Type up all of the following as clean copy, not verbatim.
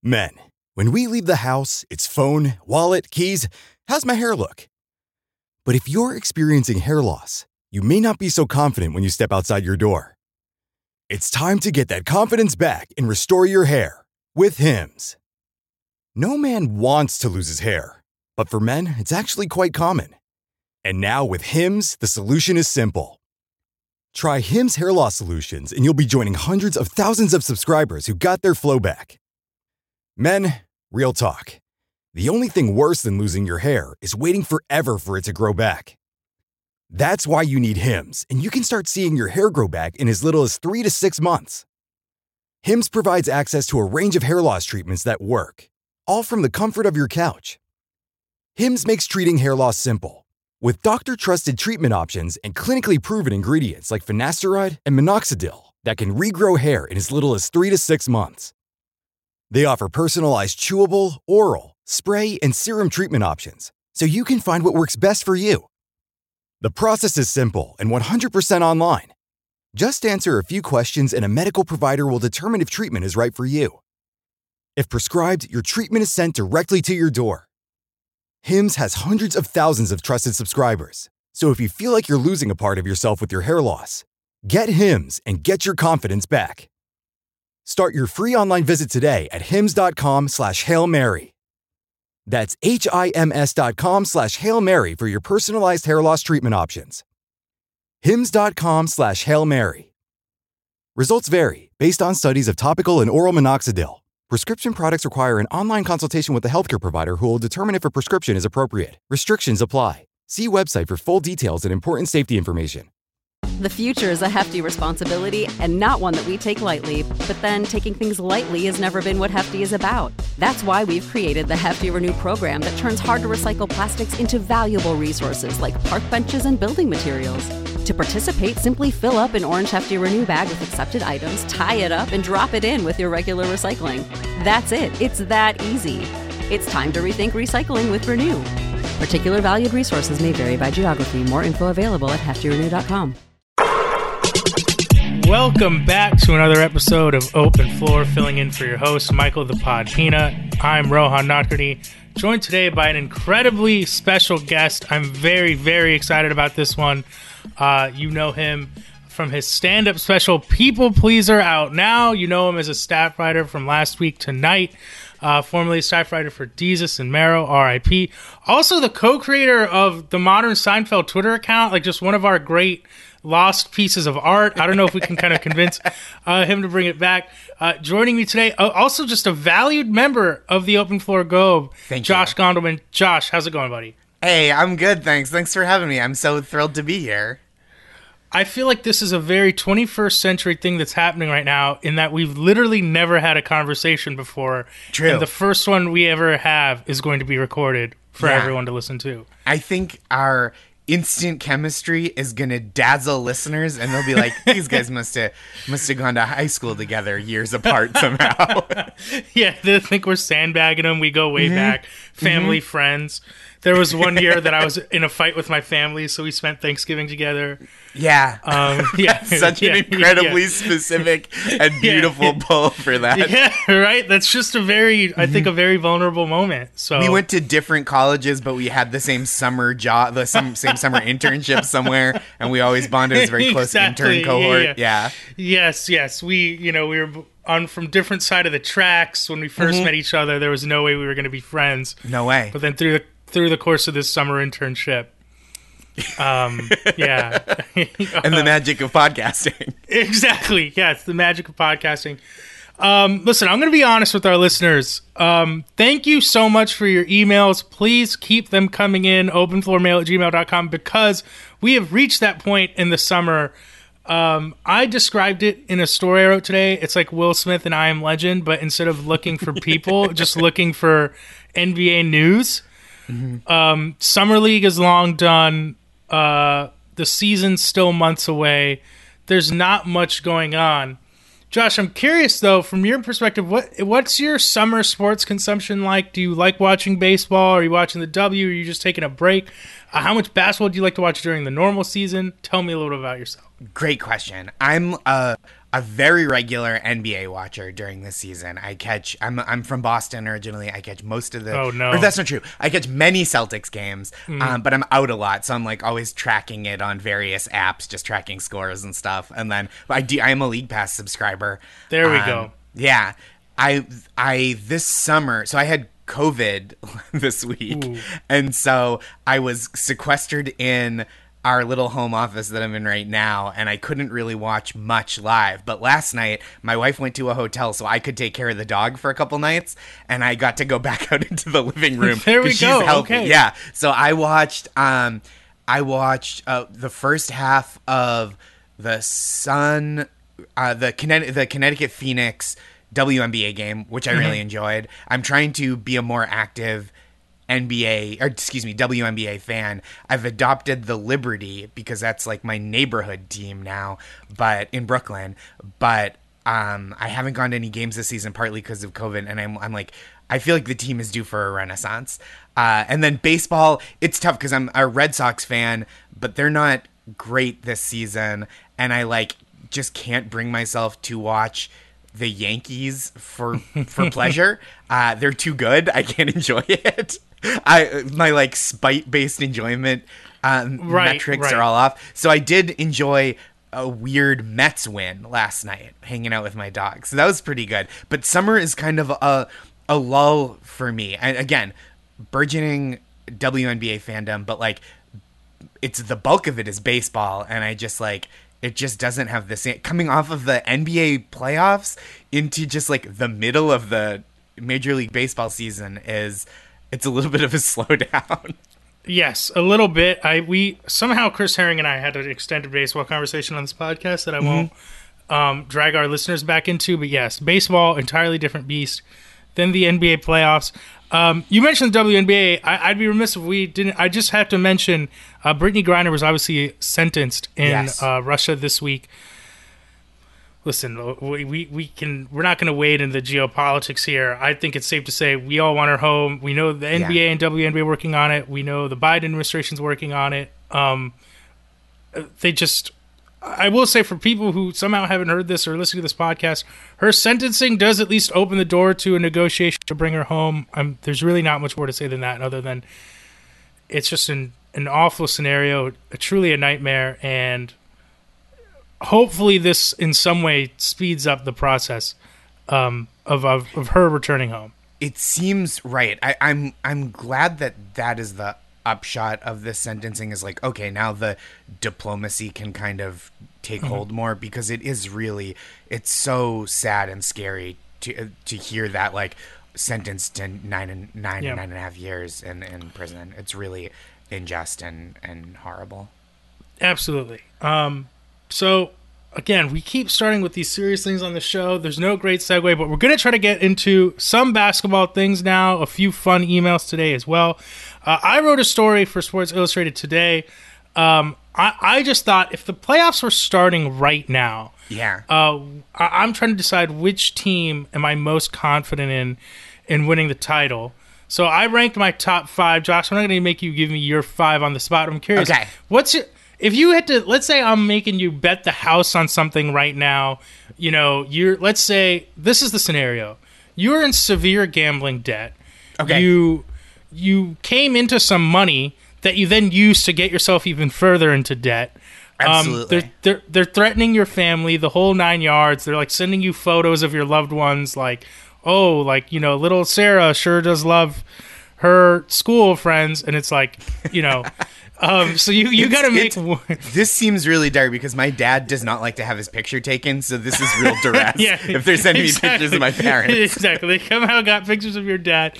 Men, when we leave the house, it's phone, wallet, keys. How's my hair look? But if you're experiencing hair loss, you may not be so confident when you step outside your door. It's time to get that confidence back and restore your hair with Hims. No man wants to lose his hair, but for men, it's actually quite common. And now with Hims, the solution is simple. Try Hims hair loss solutions and you'll be joining hundreds of thousands of subscribers who got their flow back. Men, real talk. The only thing worse than losing your hair is waiting forever for it to grow back. That's why you need Hims, and you can start seeing your hair grow back in as little as 3 to 6 months. Hims provides access to a range of hair loss treatments that work, all from the comfort of your couch. Hims makes treating hair loss simple, with doctor-trusted treatment options and clinically proven ingredients like finasteride and minoxidil that can regrow hair in as little as 3 to 6 months. They offer personalized chewable, oral, spray, and serum treatment options, so you can find what works best for you. The process is simple and 100% online. Just answer a few questions and a medical provider will determine if treatment is right for you. If prescribed, your treatment is sent directly to your door. Hims has hundreds of thousands of trusted subscribers, so if you feel like you're losing a part of yourself with your hair loss, get Hims and get your confidence back. Start your free online visit today at hims.com/Hail Mary. That's HIMS.com/Hail Mary for your personalized hair loss treatment options. HIMS.com/Hail Mary. Results vary based on studies of topical and oral minoxidil. Prescription products require an online consultation with a healthcare provider who will determine if a prescription is appropriate. Restrictions apply. See website for full details and important safety information. The future is a hefty responsibility and not one that we take lightly. But then taking things lightly has never been what Hefty is about. That's why we've created the Hefty Renew program that turns hard-to-recycle plastics into valuable resources like park benches and building materials. To participate, simply fill up an orange Hefty Renew bag with accepted items, tie it up, and drop it in with your regular recycling. That's it. It's that easy. It's time to rethink recycling with Renew. Particular valued resources may vary by geography. More info available at heftyrenew.com. Welcome back to another episode of Open Floor, filling in for your host, Michael the Pod Peanut. I'm Rohan Nadkarni, joined today by an incredibly special guest. I'm very, very excited about this one. You know him from his stand-up special, People Pleaser, out now. You know him as a staff writer from Last Week Tonight, formerly a staff writer for Desus and Mero, R.I.P. Also the co-creator of the Modern Seinfeld Twitter account, like just one of our great lost pieces of art. I don't know if we can kind of convince him to bring it back. Joining me today, also just a valued member of the Open Floor Globe, Josh Gondelman. Josh, how's it going, buddy? Hey, I'm good, thanks. Thanks for having me. I'm so thrilled to be here. I feel like this is a very 21st century thing that's happening right now in that we've literally never had a conversation before. True. And the first one we ever have is going to be recorded for everyone to listen to. I think our instant chemistry is gonna dazzle listeners, and they'll be like, "These guys must have gone to high school together, years apart somehow." Yeah, they think we're sandbagging them. We go way back, family, friends. There was one year that I was in a fight with my family, so we spent Thanksgiving together. Yeah, such an incredibly specific and beautiful pull for that. Yeah, right. That's just a very, I think, a very vulnerable moment. So we went to different colleges, but we had the same summer job, same summer internship somewhere, and we always bonded as a very close intern cohort. Yeah. Yes. We were on from different side of the tracks when we first met each other. There was no way we were going to be friends. No way. But then through the course of this summer internship, and the magic of podcasting. Exactly. Yeah, it's the magic of podcasting. Listen, I'm going to be honest with our listeners. Thank you so much for your emails. Please keep them coming in, openfloormail@gmail.com, because we have reached that point in the summer. I described it in a story I wrote today. It's like Will Smith and I Am Legend, but instead of looking for people, just looking for NBA news. Summer League is long done. The season's still months away. There's not much going on. Josh, I'm curious though, from your perspective, what's your summer sports consumption like? Do you like watching baseball? Are you watching the W? Are you just taking a break? How much basketball do you like to watch during the normal season? Tell me a little bit about yourself. Great question. I'm a a very regular NBA watcher during this season. I'm from Boston originally. I catch most of the. Oh no, or that's not true. I catch many Celtics games, but I'm out a lot, so I'm like always tracking it on various apps, just tracking scores and stuff. And then I am a League Pass subscriber. There we go. Yeah, I this summer, so I had COVID this week, and so I was sequestered in our little home office that I'm in right now, and I couldn't really watch much live. But last night, my wife went to a hotel so I could take care of the dog for a couple nights, and I got to go back out into the living room. There we she's go. Healthy. Okay. Yeah. So I watched the first half of the Connecticut Phoenix WNBA game, which I really enjoyed. I'm trying to be a more active WNBA fan. I've adopted the Liberty because that's like my neighborhood team now, but in Brooklyn. But I haven't gone to any games this season, partly because of COVID, and I'm like, I feel like the team is due for a renaissance. And then baseball, it's tough because I'm a Red Sox fan, but they're not great this season, and I just can't bring myself to watch the Yankees for pleasure. They're too good. I can't enjoy it. My spite-based enjoyment metrics are all off. So I did enjoy a weird Mets win last night, hanging out with my dog. So that was pretty good. But summer is kind of a lull for me. And again, burgeoning WNBA fandom, but it's the bulk of it is baseball, and I just it just doesn't have the same coming off of the NBA playoffs into just the middle of the Major League Baseball season it's a little bit of a slowdown. Yes, a little bit. We somehow Chris Herring and I had an extended baseball conversation on this podcast that I won't drag our listeners back into. But yes, baseball, entirely different beast than the NBA playoffs. You mentioned the WNBA. I'd be remiss if we didn't. I just have to mention Brittany Griner was obviously sentenced in Russia this week. Listen, we're not going to wade into the geopolitics here. I think it's safe to say we all want her home. We know the NBA and WNBA are working on it. We know the Biden administration's working on it. I will say, for people who somehow haven't heard this or listened to this podcast, her sentencing does at least open the door to a negotiation to bring her home. There's really not much more to say than that, other than it's just an awful scenario, truly a nightmare, and hopefully this in some way speeds up the process of her returning home. It seems right. I'm glad that is the upshot of this sentencing is okay, now the diplomacy can kind of take hold more, because it's so sad and scary to hear that sentenced to 9.5 years in prison. It's really unjust and horrible. Absolutely. So again, we keep starting with these serious things on the show. There's no great segue, but we're going to try to get into some basketball things now, a few fun emails today as well. I wrote a story for Sports Illustrated today. I just thought if the playoffs were starting right now, I'm trying to decide which team am I most confident in winning the title. So I ranked my top 5. Josh, I'm not going to make you give me your 5 on the spot. I'm curious. Okay. If you had to, let's say I'm making you bet the house on something right now, let's say this is the scenario. You're in severe gambling debt. Okay. You came into some money that you then used to get yourself even further into debt. Absolutely. They're threatening your family, the whole 9 yards. They're sending you photos of your loved ones, little Sarah sure does love her school friends, and it's so you got to make one. This seems really dark because my dad does not like to have his picture taken, so this is real duress. If they're sending me pictures of my parents. Exactly. They somehow got pictures of your dad.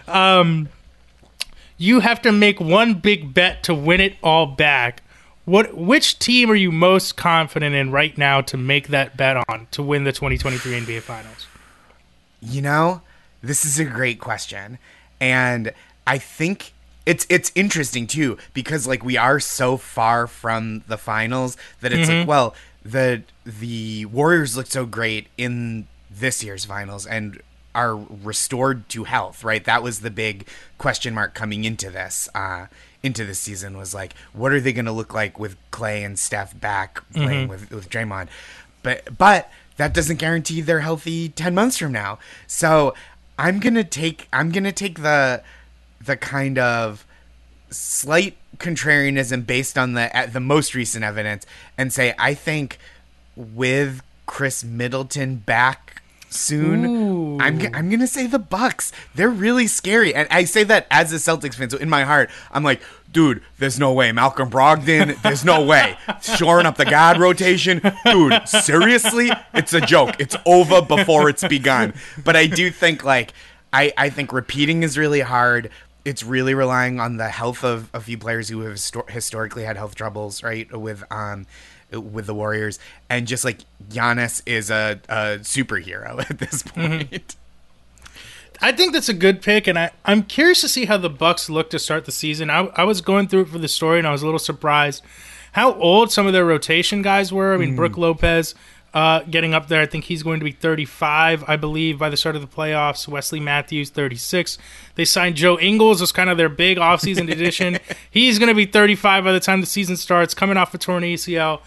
You have to make one big bet to win it all back. Which team are you most confident in right now to make that bet on to win the 2023 NBA Finals? This is a great question. And I think it's interesting too, because we are so far from the finals that it's the Warriors looked so great in this year's finals and are restored to health, right? That was the big question mark coming into this season, was what are they going to look like with Clay and Steph back playing with Draymond? But that doesn't guarantee they're healthy 10 months from now. So I'm gonna take the kind of slight contrarianism based on the most recent evidence and say I think with Chris Middleton back soon, I'm gonna say the Bucks. They're really scary, and I say that as a Celtics fan. So in my heart, I'm like, dude, there's no way. Malcolm Brogdon, there's no way. Shoring up the guard rotation, dude. Seriously, it's a joke. It's over before it's begun. But I do think I think repeating is really hard. It's really relying on the health of a few players who have historically had health troubles, right? With the Warriors, and just like Giannis is a superhero at this point. Mm-hmm. I think that's a good pick, and I'm curious to see how the Bucks look to start the season. I was going through it for the story, and I was a little surprised how old some of their rotation guys were. I mean, Brook Lopez getting up there. I think he's going to be 35, I believe, by the start of the playoffs. Wesley Matthews, 36. They signed Joe Ingles as kind of their big offseason addition. He's going to be 35 by the time the season starts, coming off a torn ACL.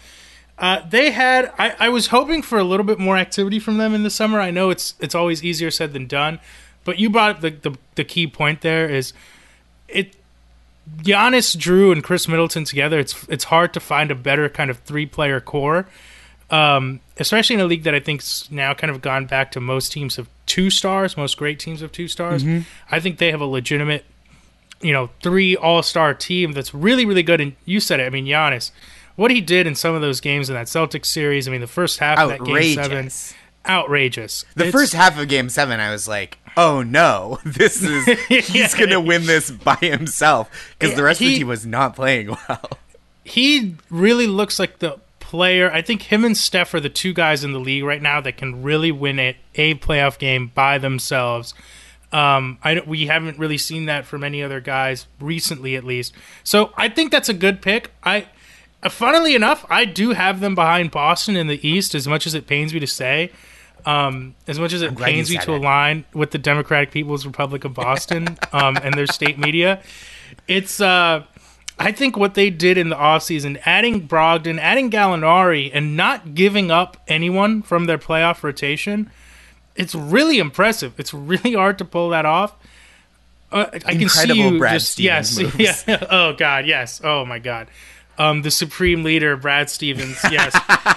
I was hoping for a little bit more activity from them in the summer. I know it's always easier said than done, but you brought up the key point there is Giannis, Drew, and Chris Middleton together. It's hard to find a better kind of 3-player core. Especially in a league that I think's now kind of gone back to most teams of 2 stars, most great teams of 2 stars. Mm-hmm. I think they have a legitimate, 3 all-star team that's really, really good. And you said it. I mean, Giannis, what he did in some of those games in that Celtics series. I mean, the first half of that Game 7, outrageous. The first half of Game 7, I was like, oh no, he's going to win this by himself because the rest of the team was not playing well. He really looks like the player. I think him and Steph are the 2 guys in the league right now that can really win a playoff game by themselves. We haven't really seen that from any other guys recently, at least. So I think that's a good pick. Funnily enough, I do have them behind Boston in the East, as much as it pains me to say. As much as it pains me to align with the Democratic People's Republic of Boston and their state media. It's I think what they did in the offseason, adding Brogdon, adding Gallinari, and not giving up anyone from their playoff rotation, it's really impressive. It's really hard to pull that off. I can see you Brad Stevens moves. Yeah. Oh, God, yes. Oh, my God. The supreme leader, Brad Stevens, yes.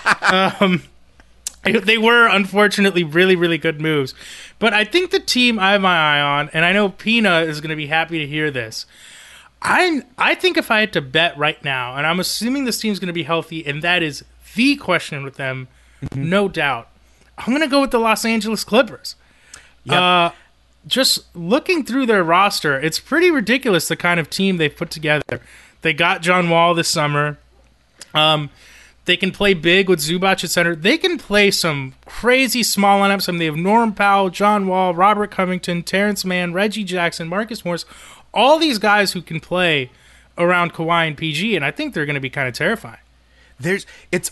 They were, unfortunately, really, really good moves. But I think the team I have my eye on, and I know Pina is going to be happy to hear this, I think if I had to bet right now, and I'm assuming this team's going to be healthy, and that is the question with them, no doubt, I'm going to go with the Los Angeles Clippers. Yep. Just looking through their roster, it's pretty ridiculous the kind of team they've put together. They got John Wall this summer. They can play big with Zubac at center. They can play some crazy small lineups. I mean, they have Norm Powell, John Wall, Robert Covington, Terrence Mann, Reggie Jackson, Marcus Morris. All these guys who can play around Kawhi and PG, and I think they're going to be kind of terrifying. It's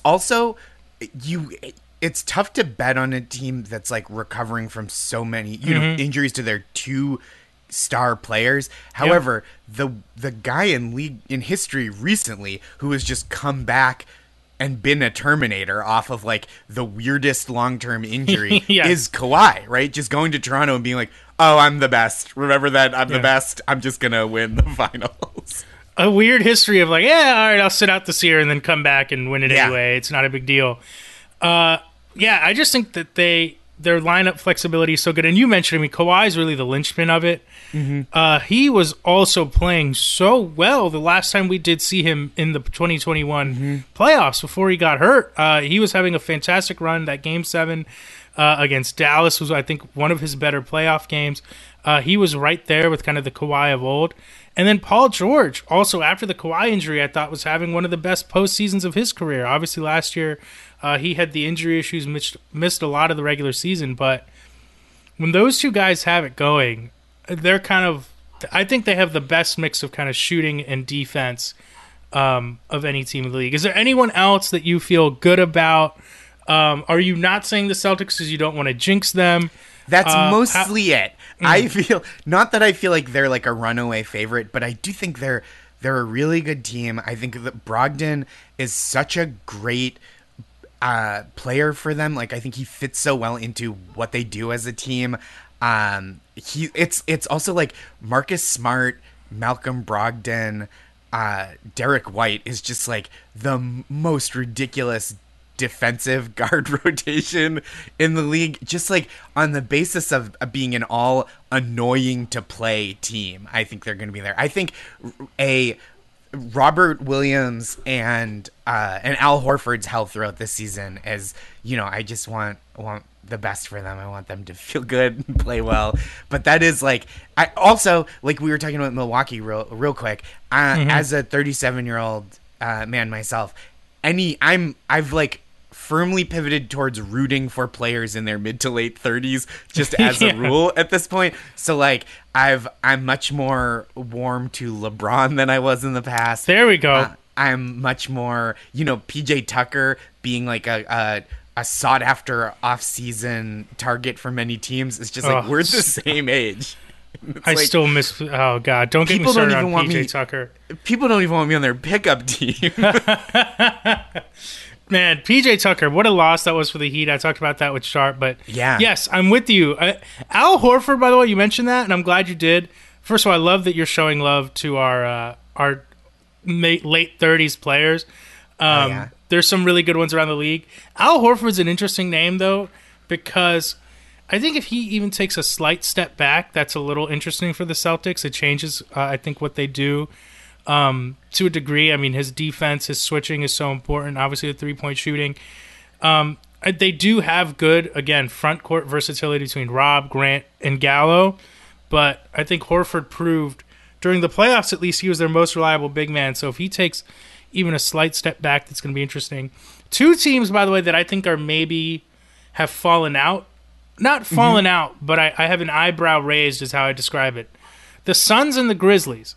tough to bet on a team that's like recovering from so many injuries to their 2 star players. However, the guy in history recently who has just come back and been a Terminator off of like the weirdest long-term injury is Kawhi, right? Just going to Toronto and being like, oh, I'm the best. Remember that I'm the best. I'm just going to win the finals. A weird history of like, all right, I'll sit out this year and then come back and win it anyway. It's not a big deal. I just think that their lineup flexibility is so good. And you mentioned, I mean, Kawhi is really the linchpin of it. Mm-hmm. He was also playing so well the last time we did see him in the 2021 playoffs before he got hurt. He was having a fantastic run. That Game 7 against Dallas was, I think, one of his better playoff games. He was right there with kind of the Kawhi of old. And then Paul George, also after the Kawhi injury, I thought was having one of the best postseasons of his career. Obviously, last year he had the injury issues, missed a lot of the regular season. But when those 2 guys have it going, they're kind of, I think they have the best mix of kind of shooting and defense of any team in the league. Is there anyone else that you feel good about? Are you not saying the Celtics because you don't want to jinx them? That's mostly it. I feel, not that I feel like they're like a runaway favorite, but I do think they're a really good team. I think that Brogdon is such a great player for them. Like, I think he fits so well into what they do as a team. It's also like Marcus Smart, Malcolm Brogdon, Derek White is just like the most ridiculous defensive guard rotation in the league, just like on the basis of being an all annoying to play team. I think they're going to be there. I think a Robert Williams and Al Horford's health throughout this season, as you know, I just want the best for them. I want them to feel good and play well. But that is like, I also, like we were talking about Milwaukee real quick, as a 37-year-old man myself, I've like firmly pivoted towards rooting for players in their mid to late 30s just as a rule at this point. So like I'm much more warm to LeBron than I was in the past. There we go. I'm much more, PJ Tucker being like a sought after off-season target for many teams. It's just like we're the same age. I still miss. Oh God! Don't get me started on PJ Tucker. People don't even want me on their pickup team. Man, PJ Tucker, what a loss that was for the Heat. I talked about that with Sharp, but yes, I'm with you. Al Horford, by the way, you mentioned that, and I'm glad you did. First of all, I love that you're showing love to our late 30s players. There's some really good ones around the league. Al Horford's an interesting name, though, because I think if he even takes a slight step back, that's a little interesting for the Celtics. It changes, I think, what they do. To a degree. I mean, his defense, his switching is so important. Obviously, the three-point shooting. They do have good, again, front court versatility between Rob, Grant, and Gallo. But I think Horford proved, during the playoffs at least, he was their most reliable big man. So if he takes even a slight step back, that's going to be interesting. Two teams, by the way, that I think are maybe have fallen out. Not fallen out, but I have an eyebrow raised is how I describe it. The Suns and the Grizzlies.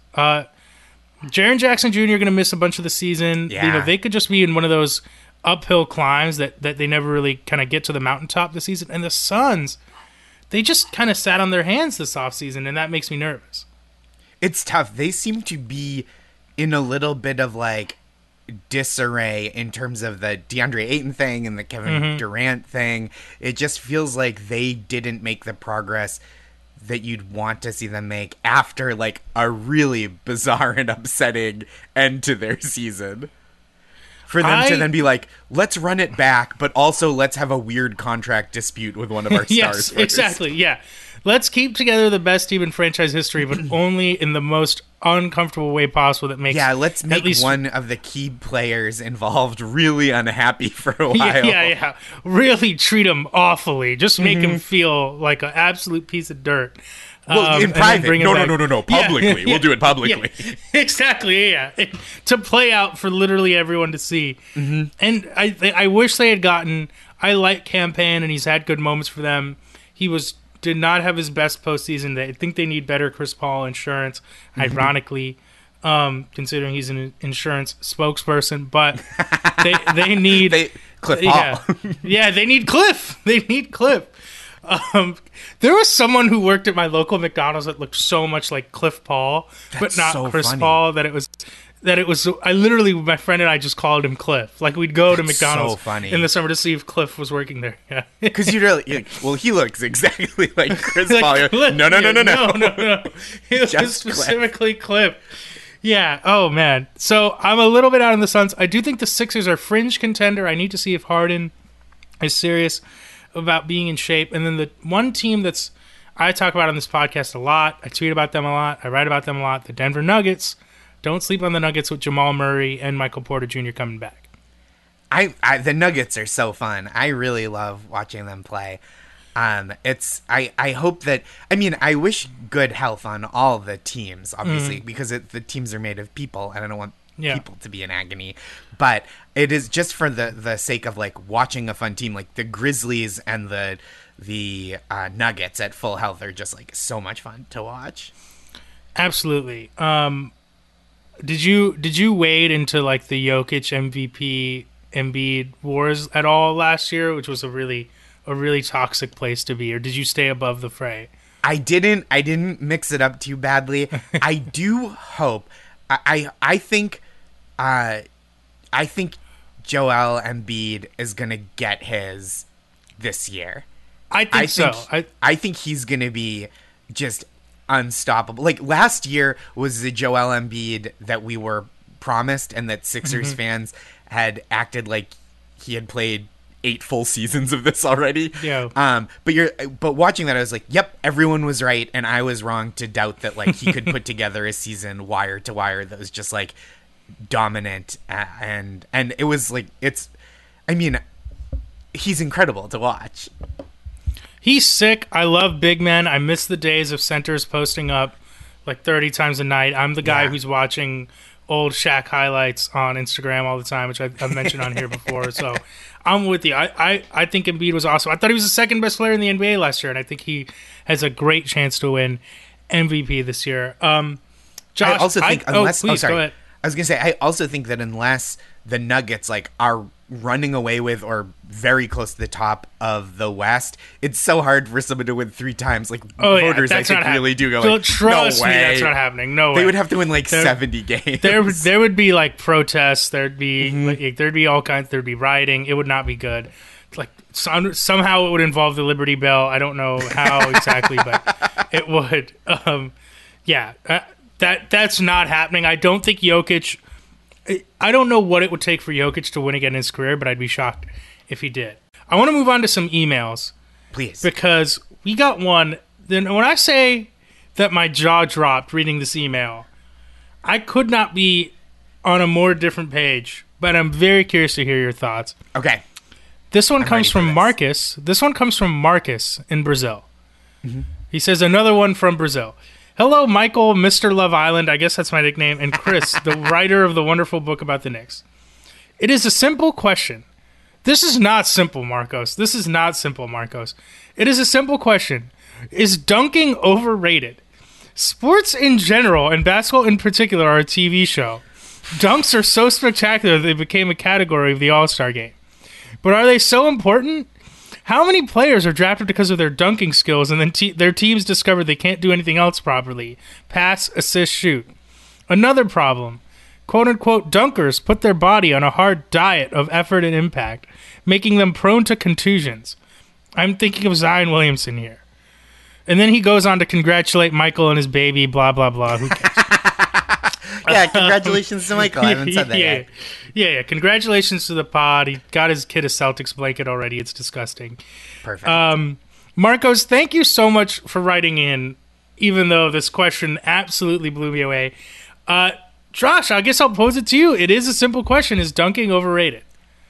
Jaren Jackson Jr. going to miss a bunch of the season. Yeah. They could just be in one of those uphill climbs that they never really kind of get to the mountaintop this season. And the Suns, they just kind of sat on their hands this offseason, and that makes me nervous. It's tough. They seem to be in a little bit of like disarray in terms of the DeAndre Ayton thing and the Kevin Durant thing. It just feels like they didn't make the progress that you'd want to see them make after like a really bizarre and upsetting end to their season. For them to then be like, let's run it back, but also let's have a weird contract dispute with one of our stars. Yes, first. Exactly. Yeah. Let's keep together the best team in franchise history, but only in the most uncomfortable way possible that makes... Yeah, let's make one of the key players involved really unhappy for a while. Yeah. Really treat him awfully. Just make him feel like an absolute piece of dirt. Well, in private. No. Publicly. We'll do it publicly. Yeah. Exactly, yeah. To play out for literally everyone to see. And I wish they had gotten... I like Campaign, and he's had good moments for them. He did not have his best postseason. I think they need better Chris Paul insurance, ironically, considering he's an insurance spokesperson. But they need... Cliff Paul. Yeah, they need Cliff. They need Cliff. There was someone who worked at my local McDonald's that looked so much like Cliff Paul, but not so Chris Paul, that it was I literally, my friend and I just called him Cliff. Like, we'd go to McDonald's in the summer to see if Cliff was working there. Yeah. Because he looks exactly like Chris Paul. Cliff. No. He was specifically Cliff. Yeah. Oh, man. So I'm a little bit out on the Suns. I do think the Sixers are fringe contender. I need to see if Harden is serious about being in shape. And then the one team I talk about on this podcast a lot, I tweet about them a lot, I write about them a lot, the Denver Nuggets. Don't sleep on the Nuggets with Jamal Murray and Michael Porter Jr. coming back. The Nuggets are so fun. I really love watching them play. I hope that, I wish good health on all the teams, obviously, because the teams are made of people, and I don't want people to be in agony. But it is just for the sake of like watching a fun team. Like the Grizzlies and the Nuggets at full health are just like so much fun to watch. Absolutely. Did you wade into like the Jokic MVP Embiid wars at all last year, which was a really toxic place to be, or did you stay above the fray? I didn't mix it up too badly. I do hope. I think Joel Embiid is going to get his this year. I think so. I think he's going to be just unstoppable. Like last year was the Joel Embiid that we were promised, and that Sixers fans had acted like he had played 8 full seasons of this already. Yeah. But watching that, I was like, yep, everyone was right, and I was wrong to doubt that like he could put together a season wire to wire that was just like dominant, and it was like he's incredible to watch. He's sick. I love big men. I miss the days of centers posting up like 30 times a night. I'm the guy who's watching old Shaq highlights on Instagram all the time, which I've mentioned on here before. So I'm with you. I think Embiid was awesome. I thought he was the second best player in the NBA last year, and I think he has a great chance to win MVP this year. Josh, I also think go ahead. I was going to say, I also think that unless the Nuggets like are running away with or very close to the top of the West, it's so hard for someone to win 3 times. Like voters, I think really do go like, trust no way. me, that's not happening. No way. They would have to win like 70 games. There would be like protests. There'd be all kinds. There'd be rioting. It would not be good. Like somehow it would involve the Liberty Bell. I don't know how exactly, but it would. That's not happening. I don't think Jokic. I don't know what it would take for Jokic to win again in his career, but I'd be shocked if he did. I want to move on to some emails. Please. Because we got one. Then when I say that my jaw dropped reading this email, I could not be on a more different page, but I'm very curious to hear your thoughts. Okay. This one comes from Marcus. This one comes from Marcus in Brazil. Mm-hmm. He says, another one from Brazil. Hello, Michael, Mr. Love Island, I guess that's my nickname, and Chris, the writer of the wonderful book about the Knicks. It is a simple question. This is not simple, Marcos. It is a simple question. Is dunking overrated? Sports in general, and basketball in particular, are a TV show. Dunks are so spectacular that they became a category of the All-Star game. But are they so important? How many players are drafted because of their dunking skills and then their teams discover they can't do anything else properly? Pass, assist, shoot. Another problem. Quote-unquote dunkers put their body on a hard diet of effort and impact, making them prone to contusions. I'm thinking of Zion Williamson here. And then he goes on to congratulate Michael and his baby, blah, blah, blah. Who cares? Yeah, congratulations to Michael. I haven't said that yet. Yeah. Congratulations to the pod. He got his kid a Celtics blanket already. It's disgusting. Perfect. Marcos, thank you so much for writing in, even though this question absolutely blew me away. Josh, I guess I'll pose it to you. It is a simple question. Is dunking overrated?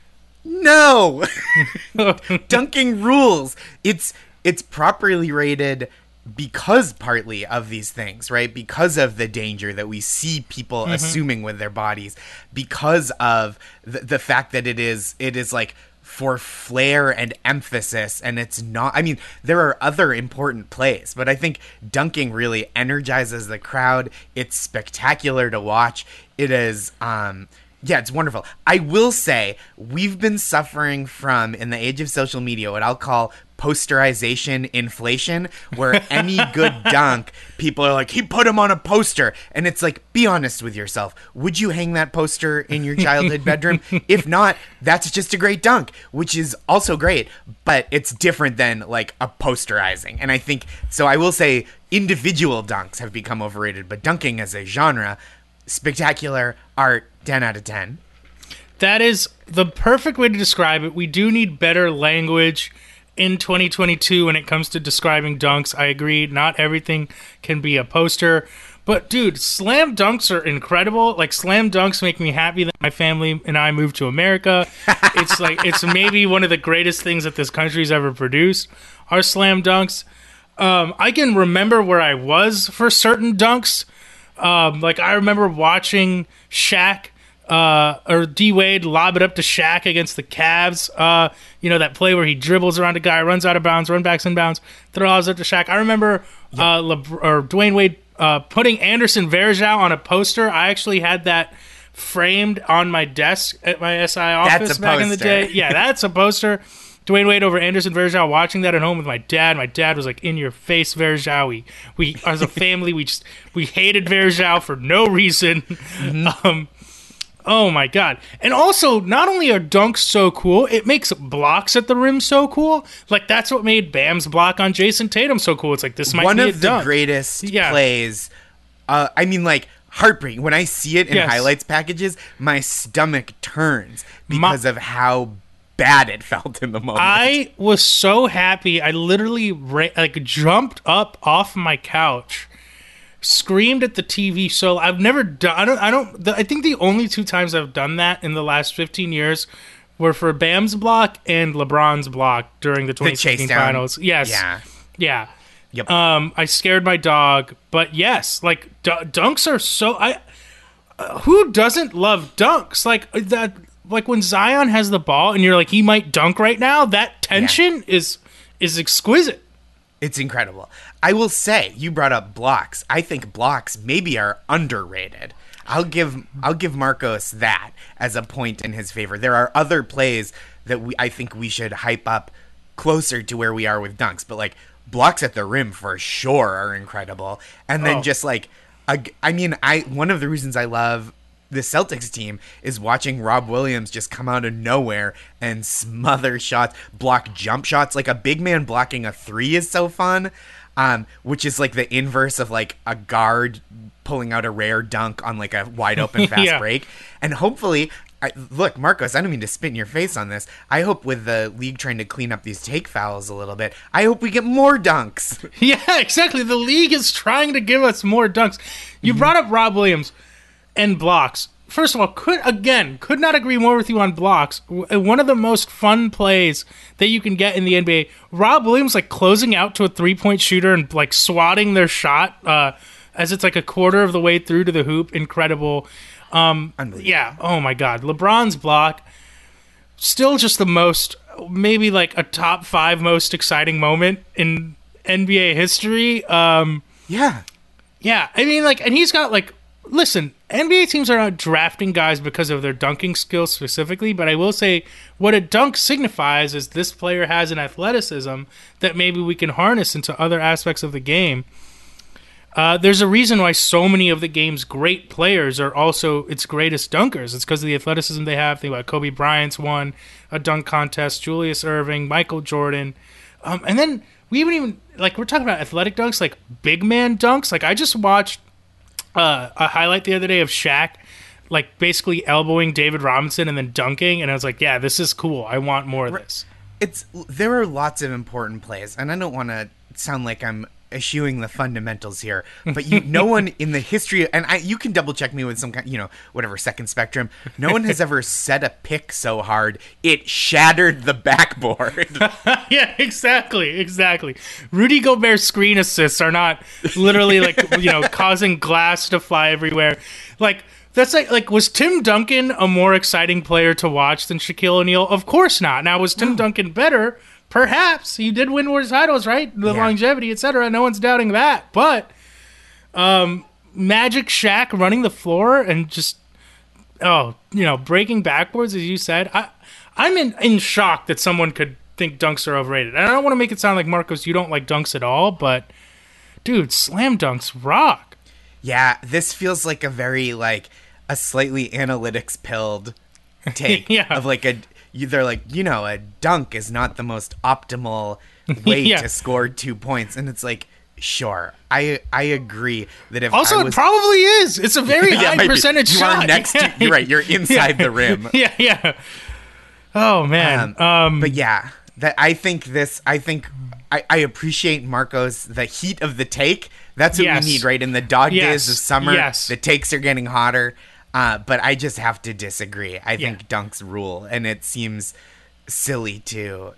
No. Dunking rules. It's properly rated because partly of these things, right? Because of the danger that we see people assuming with their bodies, because of the fact that it is like for flair and emphasis, and it's not, I mean, there are other important plays, but I think dunking really energizes the crowd. It's spectacular to watch. It is, it's wonderful. I will say, we've been suffering from, in the age of social media, what I'll call posterization inflation, where any good dunk, people are like, he put him on a poster. And it's like, be honest with yourself. Would you hang that poster in your childhood bedroom? If not, that's just a great dunk, which is also great, but it's different than like a posterizing. And I think, so I will say individual dunks have become overrated, but dunking as a genre, spectacular art, 10 out of 10. That is the perfect way to describe it. We do need better language in 2022 when it comes to describing dunks. I agree, not everything can be a poster. But, dude, slam dunks are incredible. Like, slam dunks make me happy that my family and I moved to America. It's maybe one of the greatest things that this country's ever produced, are slam dunks. I can remember where I was for certain dunks. I remember watching Shaq or D-Wade lob it up to Shaq against the Cavs. That play where he dribbles around a guy, runs out of bounds, run backs in bounds, throws it to Shaq. I remember Dwayne Wade putting Anderson Varejao on a poster. I actually had that framed on my desk at my SI office back in the day. Yeah, that's a poster. Dwayne Wade over Anderson Varejao, watching that at home with my dad. My dad was like, in your face, Varejao. We as a family, we hated Varejao for no reason. Oh my god. And also, not only are dunks so cool, it makes blocks at the rim so cool. Like, that's what made Bam's block on Jason Tatum so cool. It's like, this might One be a of the dunk. greatest plays. I mean, like, heartbreaking. When I see it in highlights packages, my stomach turns because of how bad it felt in the moment. I was so happy. I literally jumped up off my couch, screamed at the TV. So I've never done. I think the only two times I've done that in the last 15 years were for Bam's block and LeBron's block during the 2016 finals. Yes. Yeah. Yep. I scared my dog, but yes, like dunks are so. Who doesn't love dunks? Like that. Like when Zion has the ball and you're like, he might dunk right now. That tension is exquisite. It's incredible. I will say, you brought up blocks. I think blocks maybe are underrated. I'll give Marcos that as a point in his favor. There are other plays that I think we should hype up closer to where we are with dunks, but like blocks at the rim for sure are incredible. And then just like, one of the reasons I love the Celtics team is watching Rob Williams just come out of nowhere and smother shots, block jump shots. Like a big man blocking a three is so fun, which is like the inverse of like a guard pulling out a rare dunk on like a wide open fast break. And hopefully, look, Marcos, I don't mean to spit in your face on this. I hope with the league trying to clean up these take fouls a little bit, I hope we get more dunks. Yeah, exactly. The league is trying to give us more dunks. You brought up Rob Williams and blocks. First of all, could not agree more with you on blocks. One of the most fun plays that you can get in the NBA, Rob Williams like closing out to a 3-point shooter and like swatting their shot as it's like a quarter of the way through to the hoop. Incredible. Yeah. Oh my God. LeBron's block, still just the most, maybe like a top 5 most exciting moment in NBA history. Yeah. I mean, like, and he's got like, listen, NBA teams are not drafting guys because of their dunking skills specifically, but I will say what a dunk signifies is this player has an athleticism that maybe we can harness into other aspects of the game. There's a reason why so many of the game's great players are also its greatest dunkers. It's because of the athleticism they have. Think about Kobe Bryant's won a dunk contest, Julius Erving, Michael Jordan. And then we even like, we're talking about athletic dunks, like big man dunks. Like I just watched a highlight the other day of Shaq, like basically elbowing David Robinson and then dunking, and I was like, yeah, this is cool. I want more of this. There are lots of important plays, and I don't want to sound like I'm eschewing the fundamentals here, but no one in the history, and you can double check me with some kind, whatever second spectrum. No one has ever set a pick so hard it shattered the backboard. Yeah, exactly. Rudy Gobert's screen assists are not literally like causing glass to fly everywhere. Like that's like was Tim Duncan a more exciting player to watch than Shaquille O'Neal? Of course not. Now was Tim Duncan better? Perhaps. He did win more titles, right? The longevity, etc. No one's doubting that. But Magic Shaq running the floor and just breaking backboards, as you said. I'm in shock that someone could think dunks are overrated. And I don't want to make it sound like, Marcos, you don't like dunks at all, but dude, slam dunks rock. Yeah, this feels like a very like a slightly analytics pilled take of like they're like, a dunk is not the most optimal way to score 2 points. And it's like, sure, I agree that if also it probably is. It's a very high percentage shot. You are next to, you're right, you're inside the rim. Yeah. Oh, man. But yeah, I appreciate Marcos, the heat of the take. That's what we need, right? In the dog days of summer, the takes are getting hotter. But I just have to disagree. I think dunks rule, and it seems silly to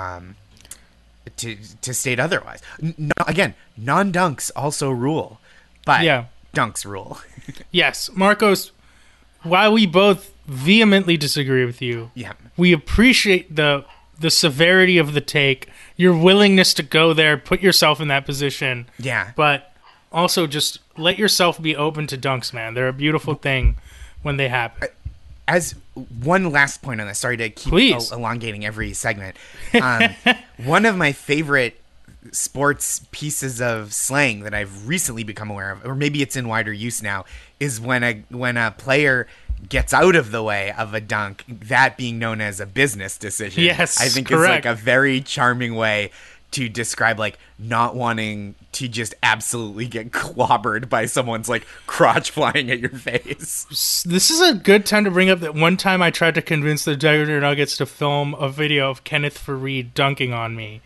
state otherwise. Again, non-dunks also rule, but dunks rule. Yes, Marcos, while we both vehemently disagree with you, we appreciate the severity of the take, your willingness to go there, put yourself in that position. Yeah. But also just let yourself be open to dunks, man. They're a beautiful thing when they happen. As one last point on this, sorry to keep elongating every segment. One of my favorite sports pieces of slang that I've recently become aware of, or maybe it's in wider use now, is when a player gets out of the way of a dunk, that being known as a business decision. Yes, I think correct. is like a very charming way to describe like not wanting to just absolutely get clobbered by someone's like crotch flying at your face. This is a good time to bring up that one time I tried to convince the Denver Nuggets to film a video of Kenneth Faried dunking on me.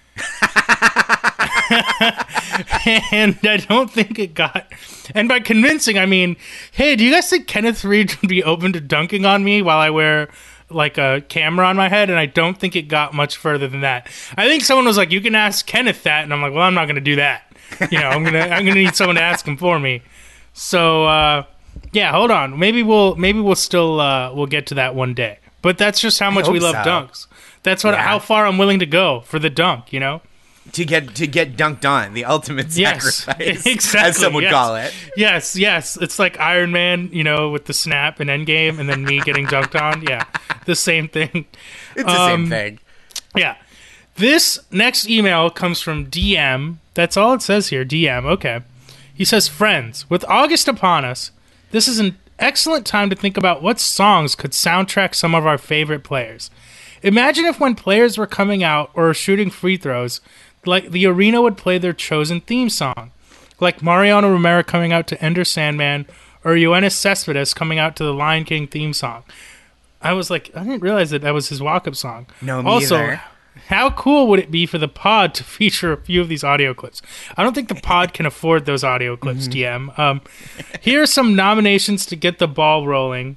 And I don't think it got... And by convincing, I mean, hey, do you guys think Kenneth Faried would be open to dunking on me while I wear like a camera on my head? And I don't think it got much further than that. I think someone was like, you can ask Kenneth that. And I'm like, well, I'm not going to do that. You know, I'm gonna need someone to ask him for me. So, yeah, hold on. Maybe we'll still we'll get to that one day. But that's just how much we love dunks. That's how far I'm willing to go for the dunk, you know? To get dunked on, the ultimate sacrifice, exactly, as some would call it. Yes. It's like Iron Man, you know, with the snap and Endgame, and then me getting dunked on. Yeah, the same thing. It's the same thing. Yeah. This next email comes from DM. That's all it says here, DM. Okay. He says, friends, with August upon us, this is an excellent time to think about what songs could soundtrack some of our favorite players. Imagine if when players were coming out or shooting free throws, like the arena would play their chosen theme song, like Mariano Rivera coming out to Enter Sandman or Yoenis Cespedes coming out to the Lion King theme song. I was like, I didn't realize that was his walk-up song. No, me also, either. How cool would it be for the pod to feature a few of these audio clips? I don't think the pod can afford those audio clips, DM. Here are some nominations to get the ball rolling.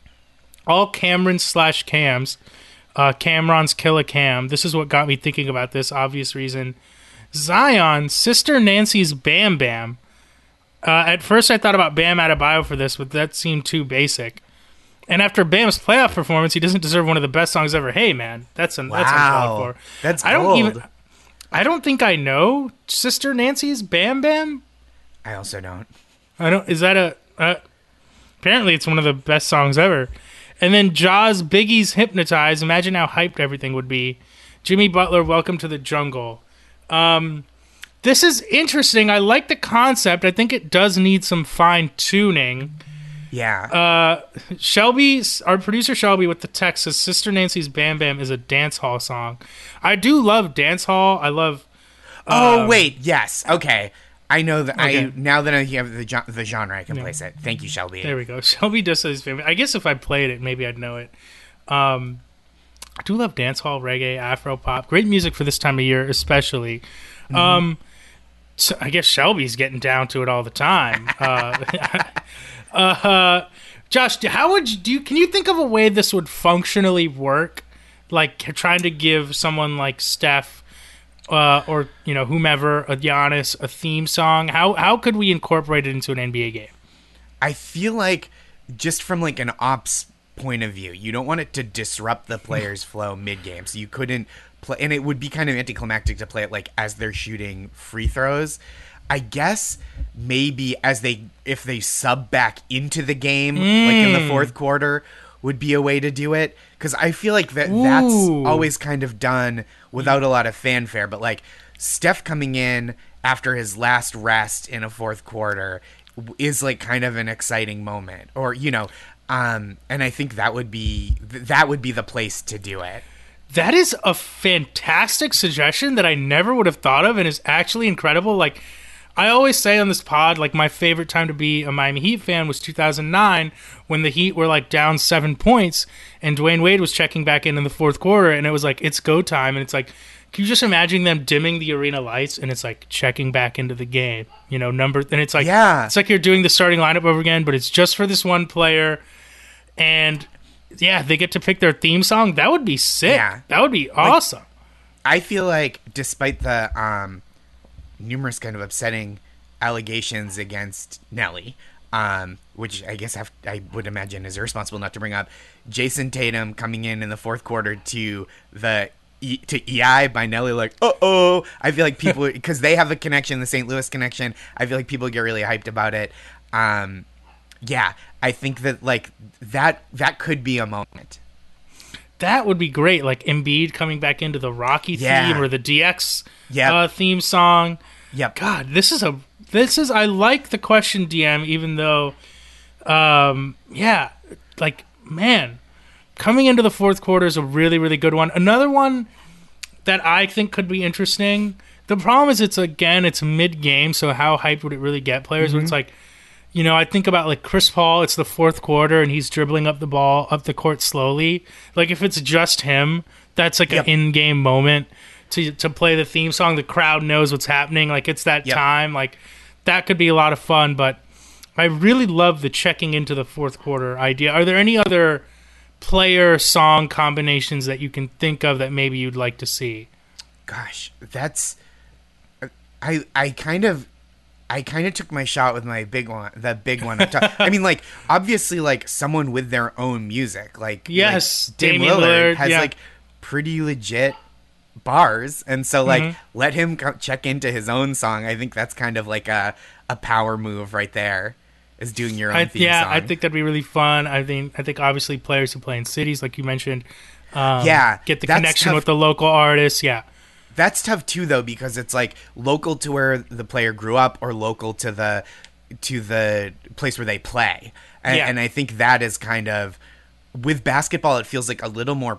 All Cameron/Cams. Cameron's Kill a Cam. This is what got me thinking about this, obvious reason. Zion, Sister Nancy's Bam Bam. At first I thought about Bam Adebayo for this, but that seemed too basic. And after Bam's playoff performance, he doesn't deserve one of the best songs ever. Hey man, that's uncalled for. That's gold. I don't think I know Sister Nancy's Bam Bam. I also don't. Is that apparently it's one of the best songs ever. And then Jaws, Biggie's Hypnotize. Imagine how hyped everything would be. Jimmy Butler, Welcome to the Jungle. This is interesting. I like the concept. I think it does need some fine-tuning. Yeah. Shelby, our producer Shelby with the text says, Sister Nancy's Bam Bam is a dance hall song. I do love dance hall. I love... wait. Yes. Okay. I know that. Okay. Now that I have the genre, I can place it. Thank you, Shelby. There we go. Shelby does say his favorite. I guess if I played it, maybe I'd know it. I do love dancehall, reggae, Afro pop. Great music for this time of year, especially. So I guess Shelby's getting down to it all the time. Josh, can you think of a way this would functionally work? Like trying to give someone like Steph or whomever, a Giannis, a theme song. How could we incorporate it into an NBA game? I feel like just from like an ops point of view, you don't want it to disrupt the player's flow mid-game. So you couldn't play, and it would be kind of anticlimactic to play it like as they're shooting free throws. I guess maybe if they sub back into the game, like in the fourth quarter, would be a way to do it. Because I feel like that's always kind of done without a lot of fanfare. But like Steph coming in after his last rest in a fourth quarter is like kind of an exciting moment, or and I think that would be the place to do it. That is a fantastic suggestion that I never would have thought of, and is actually incredible. Like I always say on this pod, like my favorite time to be a Miami Heat fan was 2009 when the Heat were like down 7 points and Dwayne Wade was checking back in the fourth quarter, and it was like, it's go time. And it's like, can you just imagine them dimming the arena lights and it's like checking back into the game, and it's like, it's like you're doing the starting lineup over again, but it's just for this one player. And yeah, they get to pick their theme song. That would be sick. Yeah. That would be awesome. I feel like despite the numerous kind of upsetting allegations against Nelly, which I guess I would imagine is irresponsible not to bring up, Jason Tatum coming in the fourth quarter to EI by Nelly, like, I feel like people, because they have a connection, the St. Louis connection, I feel like people get really hyped about it. Yeah, I think that like that could be a moment. That would be great. Like Embiid coming back into the Rocky theme or the DX theme song. Yep. God, this is I like the question, DM, even though, like, man, coming into the fourth quarter is a really, really good one. Another one that I think could be interesting. The problem is it's mid-game, so how hyped would it really get players? Mm-hmm. When it's like, you know, I think about like Chris Paul, it's the fourth quarter, and he's dribbling up the ball up the court slowly. Like if it's just him, that's like an in-game moment to play the theme song. The crowd knows what's happening. Like it's that time. Like that could be a lot of fun, but I really love the checking into the fourth quarter idea. Are there any other player song combinations that you can think of that maybe you'd like to see? Gosh, that's I kind of took my shot with my big one up top. I mean, like obviously, like someone with their own music, like yes, like Dame Lillard has like pretty legit bars, and so like let him check into his own song. I think that's kind of like a power move right there. Is doing your own theme song. I think that'd be really fun. I think obviously players who play in cities, like you mentioned, get the connection tough. With the local artists. Yeah, that's tough too, though, because it's like local to where the player grew up, or local to the place where they play. And I think that is kind of with basketball. It feels like a little more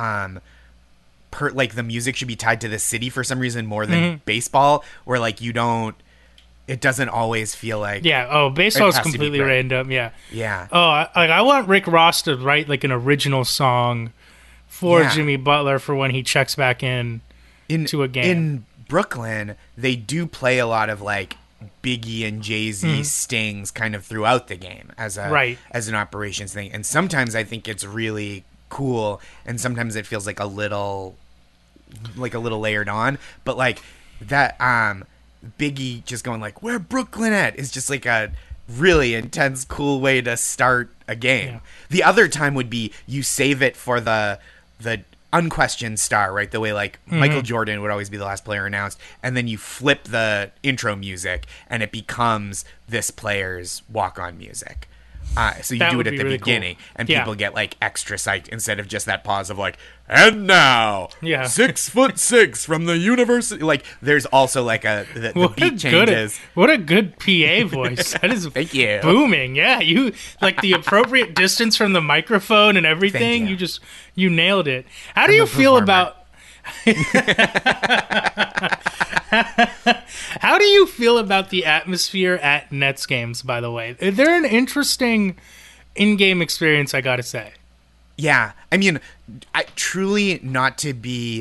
like the music should be tied to the city for some reason more than baseball, where like you don't. It doesn't always feel like baseball is completely random. Yeah. I want Rick Ross to write like an original song for Jimmy Butler for when he checks back in to a game. In Brooklyn, they do play a lot of like Biggie and Jay-Z stings kind of throughout the game as an operations thing, and sometimes I think it's really cool, and sometimes it feels like a little layered on, but like that Biggie just going like, "Where Brooklyn at?" is just like a really intense, cool way to start a game. Yeah. The other time would be you save it for the unquestioned star, right? The way like Michael Jordan would always be the last player announced, and then you flip the intro music and it becomes this player's walk-on music. So you do it at the really beginning, cool. And people get like extra psyched instead of just that pause of like, and now 6'6" from the university. Like there's also like the beat changes. What a good PA voice. That is Thank you. Booming. Yeah, you like the appropriate distance from the microphone and everything. You nailed it. How do you feel about? How do you feel about the atmosphere at Nets games, by the way? They're an interesting in-game experience, I gotta say. Yeah. I mean, truly not to be,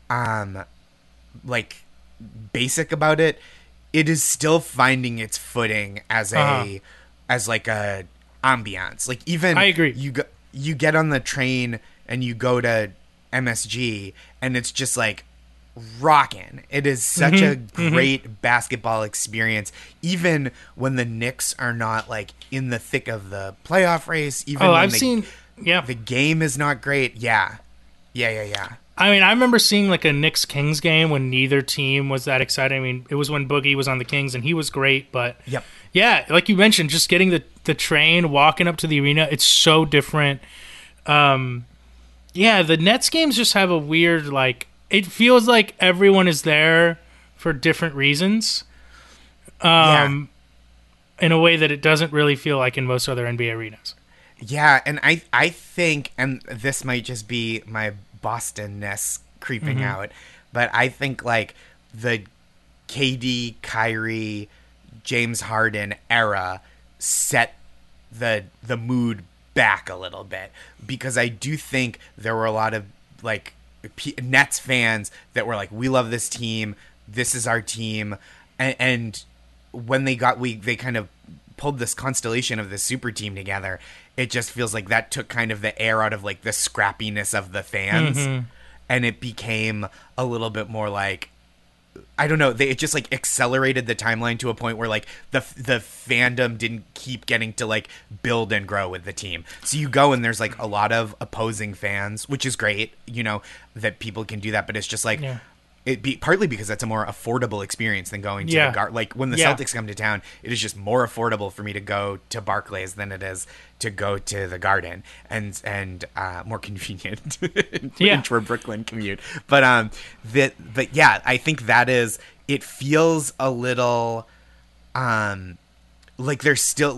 like, basic about it, it is still finding its footing as like a ambiance. Like, even... I agree. You get on the train and you go to MSG, and it's just, like, rockin'. It is such a great basketball experience, even when the Knicks are not like in the thick of the playoff race. Even when the game is not great. Yeah. I mean, I remember seeing like a Knicks Kings game when neither team was that exciting. I mean, it was when Boogie was on the Kings and he was great, but yeah, like you mentioned, just getting the train, walking up to the arena, it's so different. The Nets games just have a weird like. It feels like everyone is there for different reasons, in a way that it doesn't really feel like in most other NBA arenas. Yeah, and I think, and this might just be my Boston-ness creeping out, but I think like the KD, Kyrie, James Harden era set the mood back a little bit, because I do think there were a lot of like Nets fans that were like, we love this team, this is our team, and when they kind of pulled this constellation of this super team together, it just feels like that took kind of the air out of like the scrappiness of the fans, and it became a little bit more like, I don't know, it just like accelerated the timeline to a point where like the fandom didn't keep getting to like build and grow with the team. So you go and there's like a lot of opposing fans, which is great, you know, that people can do that, but it's just like partly because that's a more affordable experience than going to the Garden. Like when the Celtics come to town, it is just more affordable for me to go to Barclays than it is to go to the Garden, and more convenient intra Brooklyn commute. But I think that is, it feels a little like there's still like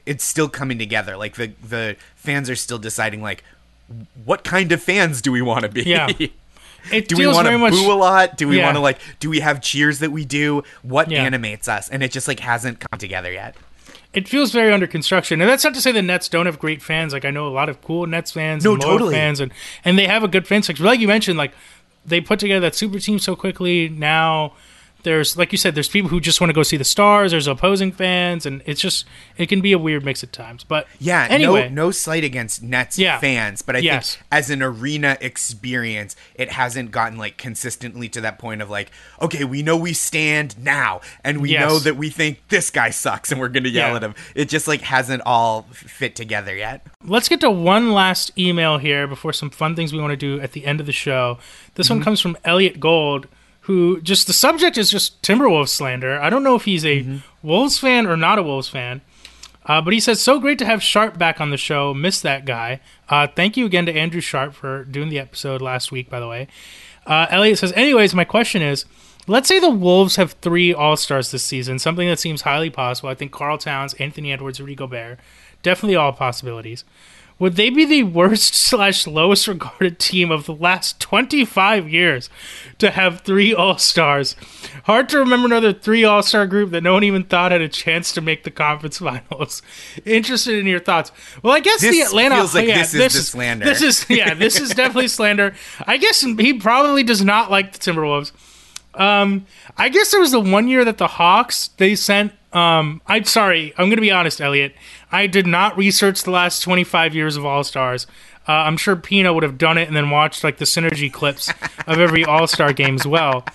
it's still coming together. Like the fans are still deciding like what kind of fans do we want to be? Yeah. Do we want to boo a lot? Do we want to like? Do we have cheers that we do? What animates us? And it just like hasn't come together yet. It feels very under construction, and that's not to say the Nets don't have great fans. Like I know a lot of cool Nets fans, and loyal fans, and they have a good fan section. Like you mentioned, like they put together that super team so quickly. Now there's, like you said, there's people who just want to go see the stars. There's opposing fans, and it can be a weird mix at times. But yeah, anyway, no slight against Nets fans, but I think as an arena experience, it hasn't gotten like consistently to that point of like, okay, we know we stand now, and we know that we think this guy sucks, and we're going to yell at him. It just like hasn't all fit together yet. Let's get to one last email here before some fun things we want to do at the end of the show. This one comes from Elliot Gold, who just the subject is just Timberwolves slander. I don't know if he's a Wolves fan or not a Wolves fan, but he says, so great to have Sharp back on the show. Miss that guy. Thank you again to Andrew Sharp for doing the episode last week, by the way. Elliot says, anyways, my question is, let's say the Wolves have 3 All-Stars this season, something that seems highly possible. I think Karl Towns, Anthony Edwards, Rudy Gobert, definitely all possibilities. Would they be the worst / lowest regarded team of the last 25 years to have 3 All-Stars? Hard to remember another 3 All-Star group that no one even thought had a chance to make the conference finals. Interested in your thoughts. Well, I guess the Atlanta feels like this is the slander. This is definitely slander. I guess he probably does not like the Timberwolves. I guess there was the one year that the Hawks, they sent I'm sorry, I'm going to be honest, Elliot. I did not research the last 25 years of All-Stars. I'm sure Pino would have done it and then watched like the synergy clips of every All-Star game as well.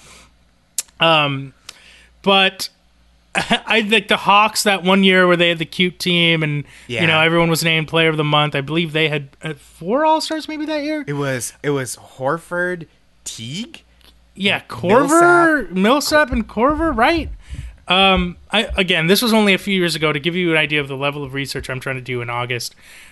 But I think the Hawks that one year where they had the cute team and everyone was named Player of the Month. I believe they had 4 All-Stars maybe that year. It was Horford, Teague. Yeah, Korver, Millsap, and Korver, right? Again, this was only a few years ago to give you an idea of the level of research I'm trying to do in August.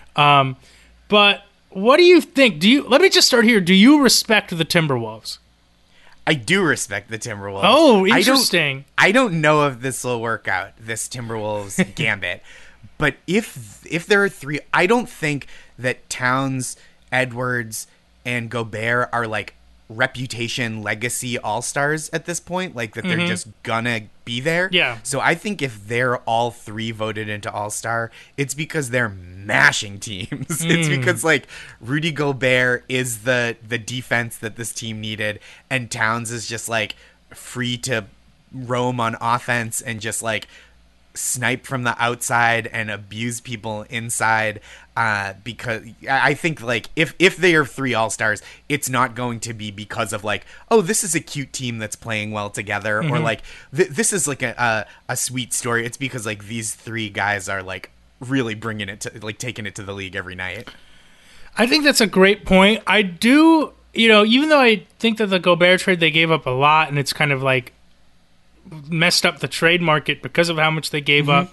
But what do you think? Let me just start here. Do you respect the Timberwolves? I do respect the Timberwolves. Oh, interesting. I don't know if this will work out, this Timberwolves gambit. But if there are 3, I don't think that Towns, Edwards, and Gobert are like reputation legacy all-stars at this point, like that they're just gonna be there. Yeah. So I think if they're all 3 voted into all-star, it's because they're mashing teams. It's because like Rudy Gobert is the defense that this team needed, and Towns is just like free to roam on offense and just like snipe from the outside and abuse people inside. Because I think like if they are 3 All-Stars, it's not going to be because of like, oh, this is a cute team that's playing well together, or like this is like a sweet story. It's because like these 3 guys are like really bringing it to like taking it to the league every night. I think that's a great point. I do, even though I think that the Gobert trade, they gave up a lot and it's kind of like messed up the trade market because of how much they gave up.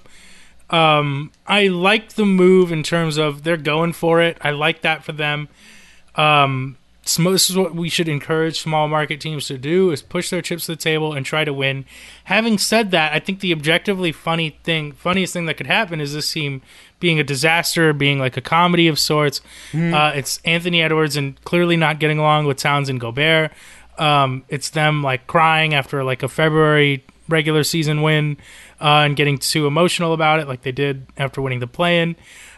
I like the move in terms of they're going for it. I like that for them. This is what we should encourage small market teams to do, is push their chips to the table and try to win. Having said that, I think the objectively funniest thing that could happen is this team being a disaster, being like a comedy of sorts. It's Anthony Edwards and clearly not getting along with Towns and Gobert. It's them like crying after like a February regular season win and getting too emotional about it like they did after winning the play-in.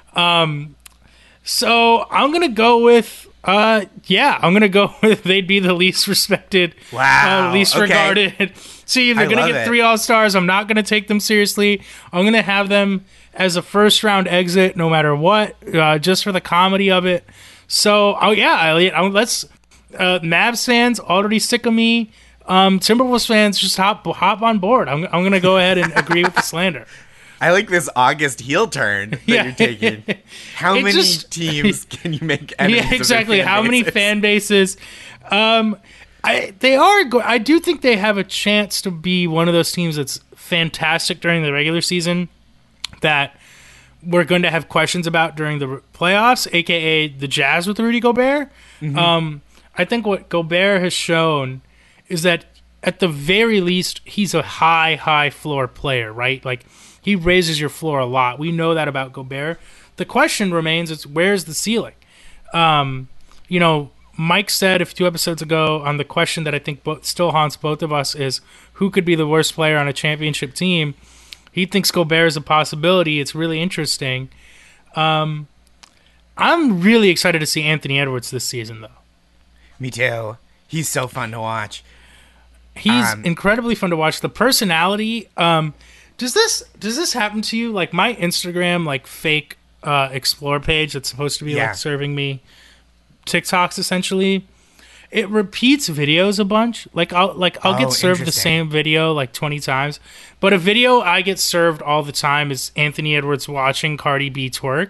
So I'm going to go with they'd be the least respected, least regarded. See, if they're going to get 3 All-Stars, I'm not going to take them seriously. I'm going to have them as a first-round exit no matter what, just for the comedy of it. So, Elliot, let's... Mavs fans already sick of me. Timberwolves fans just hop on board. I'm going to go ahead and agree with the slander. I like this August heel turn that you're taking. How many teams can you make enemies of? Yeah, exactly. How many fan bases? I do think they have a chance to be one of those teams that's fantastic during the regular season that we're going to have questions about during the playoffs, aka the Jazz with Rudy Gobert. I think what Gobert has shown is that at the very least, he's a high floor player, right? Like he raises your floor a lot. We know that about Gobert. The question remains, it's where's the ceiling? Mike said a few episodes ago on the question that I think still haunts both of us is who could be the worst player on a championship team? He thinks Gobert is a possibility. It's really interesting. I'm really excited to see Anthony Edwards this season, though. Me too. He's so fun to watch. He's incredibly fun to watch. The personality. Does this happen to you? Like my Instagram, like fake explore page that's supposed to be like serving me TikToks essentially. It repeats videos a bunch. I'll get served the same video like 20 times. But a video I get served all the time is Anthony Edwards watching Cardi B twerk.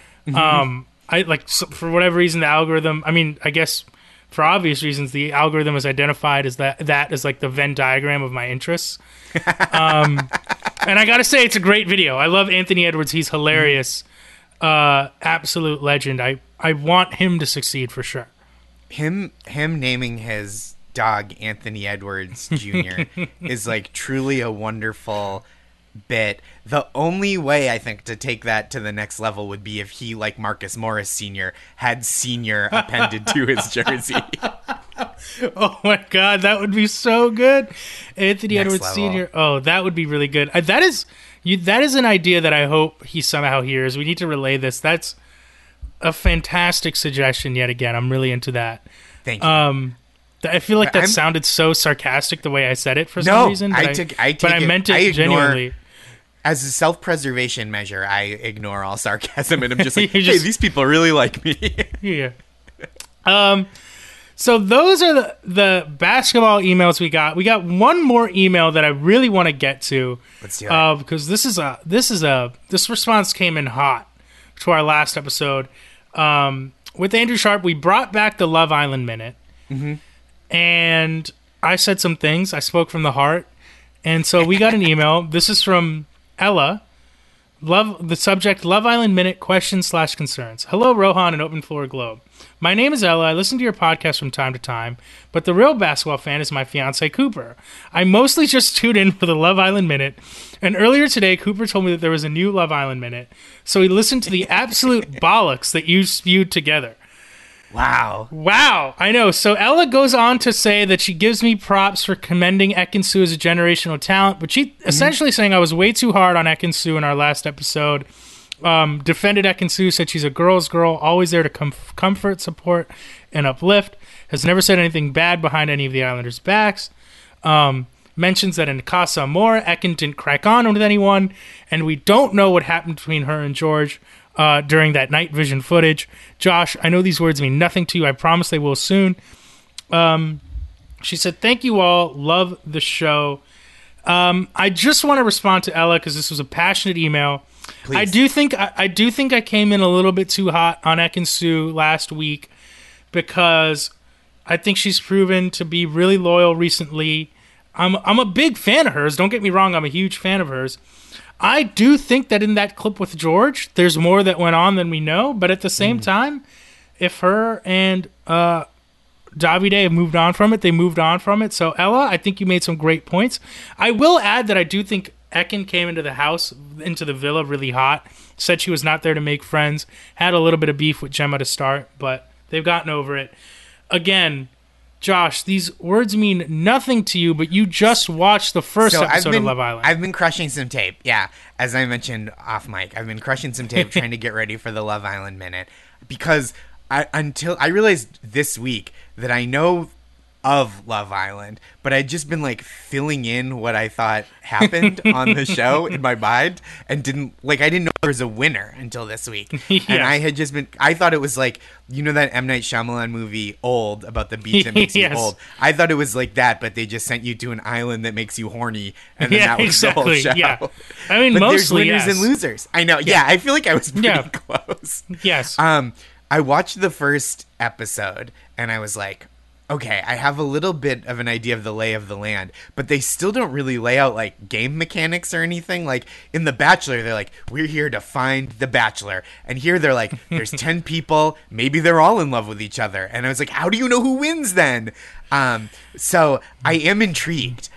For whatever reason the algorithm, I mean, I guess for obvious reasons the algorithm has identified as that as like the Venn diagram of my interests. And I got to say it's a great video. I love Anthony Edwards. He's hilarious. Absolute legend. I want him to succeed for sure. Him naming his dog Anthony Edwards Jr. is like truly a wonderful bit. The only way I think to take that to the next level would be if he, like Marcus Morris Sr., had senior appended to his jersey. Oh my God, that would be so good. Anthony Edwards level. Sr. Oh, that would be really good. That is an idea that I hope he somehow hears. We need to relay this. That's a fantastic suggestion yet again. I'm really into that. Thank you. I feel like that sounded so sarcastic the way I said it for some reason. But I meant it genuinely. As a self-preservation measure, I ignore all sarcasm, and I'm just like, hey, these people really like me. Yeah. So those are the basketball emails we got. We got one more email that I really want to get to. Let's do it. Because this response came in hot to our last episode. With Andrew Sharp, we brought back the Love Island Minute. Mm-hmm. And I said some things. I spoke from the heart. And so we got an email. This is from Ella. The subject, Love Island Minute, questions/concerns. Hello, Rohan and Open Floor Globe. My name is Ella. I listen to your podcast from time to time, but the real basketball fan is my fiance, Cooper. I mostly just tuned in for the Love Island Minute, and earlier today, Cooper told me that there was a new Love Island Minute, so he listened to the absolute bollocks that you spewed together. Wow. I know. So Ella goes on to say that she gives me props for commending Ekin-Su as a generational talent, but she essentially saying I was way too hard on Ekin-Su in our last episode. Defended Ekin-Su, said she's a girl's girl, always there to comfort, support, and uplift. Has never said anything bad behind any of the Islanders' backs. Mentions that in Casa Amor, Ekin didn't crack on with anyone, and we don't know what happened between her and George during that night vision footage. Josh, I know these words mean nothing to you. I promise they will soon. She said, thank you all. Love the show. I just want to respond to Ella because this was a passionate email. Please. I do think I came in a little bit too hot on Ekin-Su last week because I think she's proven to be really loyal recently. I'm a big fan of hers. Don't get me wrong. I'm a huge fan of hers. I do think that in that clip with George, there's more that went on than we know. But at the same time, if her and Davide have moved on from it, they moved on from it. So, Ella, I think you made some great points. I will add that I do think Ekin came into the house, into the villa really hot, said she was not there to make friends, had a little bit of beef with Gemma to start, but they've gotten over it. Again, Josh, these words mean nothing to you, but you just watched the first episode of Love Island. I've been crushing some tape, yeah. As I mentioned off mic, I've been crushing some tape trying to get ready for the Love Island Minute because until I realized this week that I know of Love Island, but I'd just been like filling in what I thought happened on the show in my mind and I didn't know there was a winner until this week. Yeah. And I thought it was like, you know that M. Night Shyamalan movie Old about the beach that makes Yes. you old? I thought it was like that, but they just sent you to an island that makes you horny and then that was exactly. the whole show. Yeah. I mean, but mostly, there's winners and losers. I know. Yeah, I feel like I was pretty close. Yes. I watched the first episode and I was like, okay, I have a little bit of an idea of the lay of the land, but they still don't really lay out like game mechanics or anything. Like in The Bachelor, they're like, we're here to find the Bachelor. And here they're like, there's 10 people, maybe they're all in love with each other. And I was like, how do you know who wins then? So I am intrigued.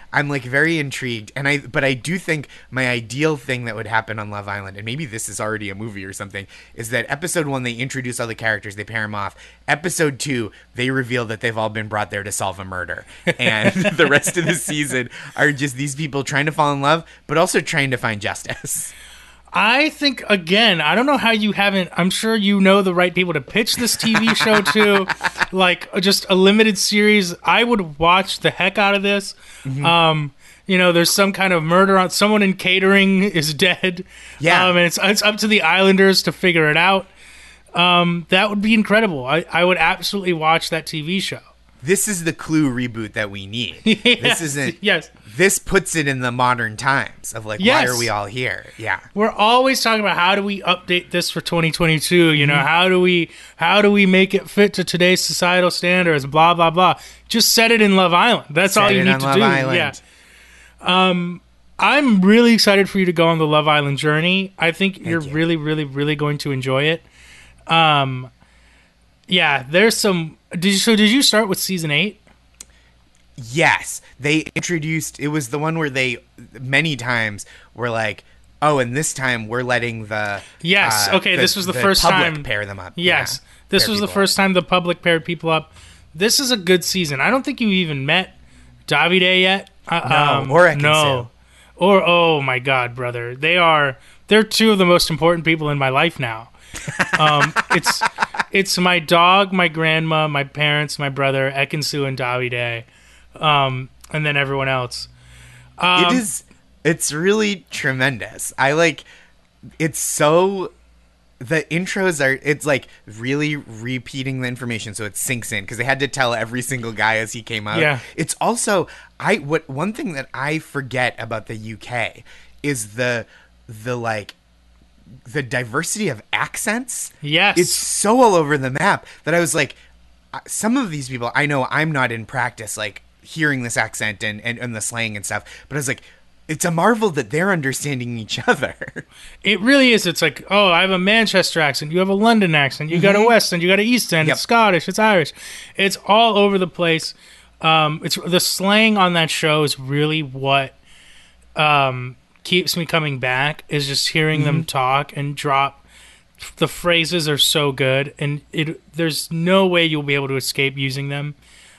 I'm like very intrigued, but I do think my ideal thing that would happen on Love Island, and maybe this is already a movie or something, is that episode 1 they introduce all the characters, they pair them off. Episode 2 they reveal that they've all been brought there to solve a murder, and the rest of the season are just these people trying to fall in love, but also trying to find justice. I think, again, I don't know how you haven't, I'm sure you know the right people to pitch this TV show to, like just a limited series. I would watch the heck out of this. There's some kind of murder on someone in catering is dead. Yeah. And it's up to the Islanders to figure it out. That would be incredible. I would absolutely watch that TV show. This is the Clue reboot that we need. Yes, this isn't. Yes. This puts it in the modern times of like, yes. Why are we all here? Yeah. We're always talking about how do we update this for 2022? You know, how do we make it fit to today's societal standards? Blah blah blah. Just set it in Love Island. That's all you need to do. Yeah. I'm really excited for you to go on the Love Island journey. I think you're really, really, really going to enjoy it. Yeah, there's some. Did you start with season 8? Yes, they introduced. It was the one where they many times were like, "Oh, and this time we're letting the this was the first public time pair them up." Yes, this was the first time the public paired people up. This is a good season. I don't think you even met Davide yet. No, or Ekin-Su. No, or oh my God, brother, they're two of the most important people in my life now. It's my dog, my grandma, my parents, my brother, Ekin-Su and Davide, and then everyone else. It's really tremendous. It's so, the intros are, it's like really repeating the information so it sinks in, because they had to tell every single guy as he came out. Yeah. It's also, one thing that I forget about the UK is the diversity of accents. Yes. It's so all over the map that I was like, some of these people, I know I'm not in practice, like hearing this accent and the slang and stuff, but I was like, it's a marvel that they're understanding each other. It really is. It's like, oh, I have a Manchester accent. You have a London accent. You got a West End. You got an East End. It's Scottish. It's Irish. It's all over the place. It's the slang on that show is really what keeps me coming back, is just hearing them talk and drop. The phrases are so good, and there's no way you'll be able to escape using them